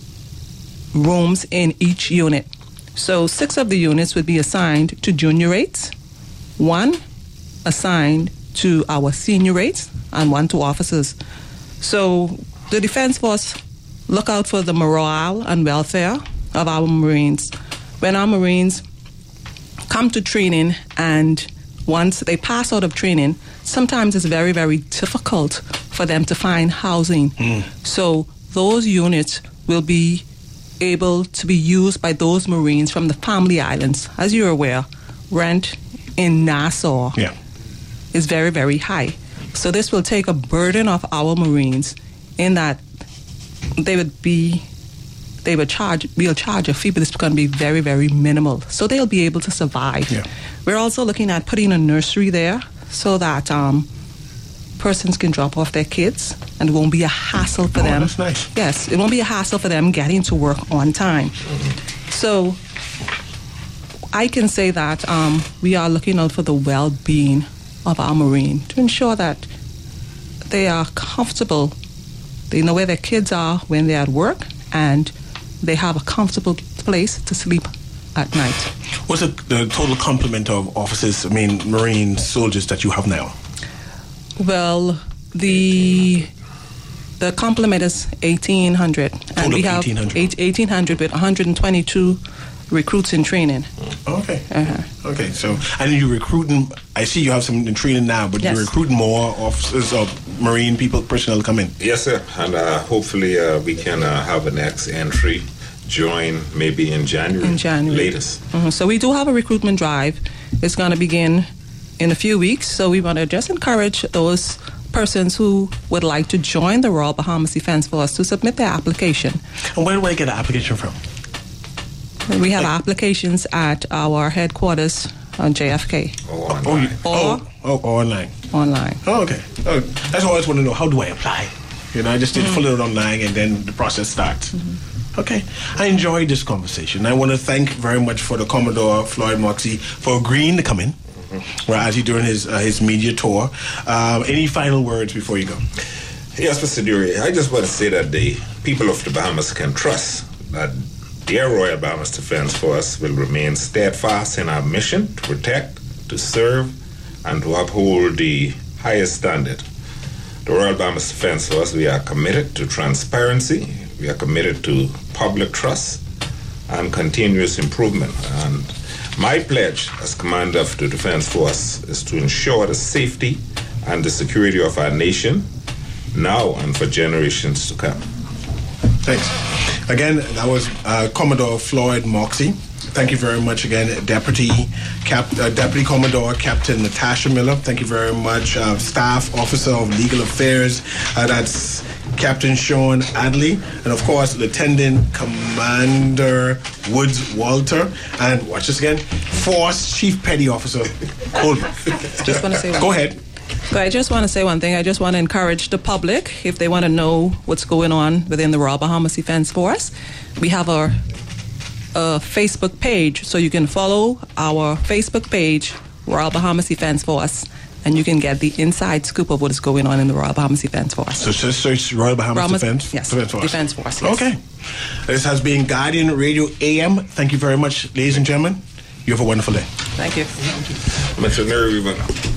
rooms in each unit. So six of the units would be assigned to junior rates, one assigned to our senior rates, and one to officers. So the Defense Force look out for the morale and welfare of our Marines. When our Marines come to training, and once they pass out of training, sometimes it's very, very difficult for them to find housing. Mm. So those units will be able to be used by those Marines from the Family Islands. As you're aware, rent in Nassau yeah. is very, very high. So this will take a burden off our Marines in that they would be, they would charge, we'll charge a fee, but it's going to be very, very minimal. So they'll be able to survive. Yeah. We're also looking at putting a nursery there so that um, persons can drop off their kids and it won't be a hassle for oh, them. That's nice. Yes, it won't be a hassle for them getting to work on time. Mm-hmm. So I can say that um, we are looking out for the well-being of our Marine to ensure that they are comfortable, they know where their kids are when they're at work, and they have a comfortable place to sleep at night. What's the, the total complement of officers, I mean, Marine soldiers that you have now? Well, the the complement is eighteen hundred. Total and we have eighteen hundred with one hundred twenty-two recruits in training. Okay. Uh-huh. Okay, so, and you're recruiting, I see you have some in training now, but yes. you're recruiting more officers or Marine people, personnel come in. Yes, sir. And uh, hopefully uh, we can uh, have a next entry join maybe in January. In January. Latest. Mm-hmm. So we do have a recruitment drive. It's going to begin in a few weeks. So we want to just encourage those persons who would like to join the Royal Bahamas Defense Force to submit their application. And where do I get an application from? We have like, applications at our headquarters on J F K. Oh, online. Oh, oh, oh, online. Online. Oh, okay. Oh, that's what I always want to know. How do I apply? You know, I just did mm-hmm. fill it online and then the process starts. Mm-hmm. Okay. I enjoyed this conversation. I want to thank very much for the Commodore Floyd Moxey for agreeing to come in. Mm-hmm. Well, as he during his uh, his media tour. Um, any final words before you go? Yes, Mister Dury. I just want to say that the people of the Bahamas can trust that the Royal Bahamas Defense Force will remain steadfast in our mission to protect, to serve, and to uphold the highest standard. The Royal Bahamas Defense Force, we are committed to transparency, we are committed to public trust, and continuous improvement. And my pledge as Commander of the Defense Force is to ensure the safety and the security of our nation now and for generations to come. Thanks. Again, that was uh, Commodore Floyd Moxey. Thank you very much again, Deputy Cap, uh, Deputy Commodore Captain Natasha Miller. Thank you very much, uh, Staff Officer of Legal Affairs. Uh, that's Captain Sean Adley, and of course, Lieutenant Commander Woods Walter, and watch this again, Force Chief Petty Officer Coleman. Just want to say one Go ahead. So I just want to say one thing. I just want to encourage the public, if they want to know what's going on within the Royal Bahamas Defense Force, we have our a Facebook page, so you can follow our Facebook page, Royal Bahamas Defense Force, and you can get the inside scoop of what is going on in the Royal Bahamas Defense Force. So just search Royal Bahamas, Bahamas Defense, yes, Defense Force. Defense Force, yes. Okay. This has been Guardian Radio A M. Thank you very much, ladies and gentlemen. You have a wonderful day. Thank you. Mister Nuri,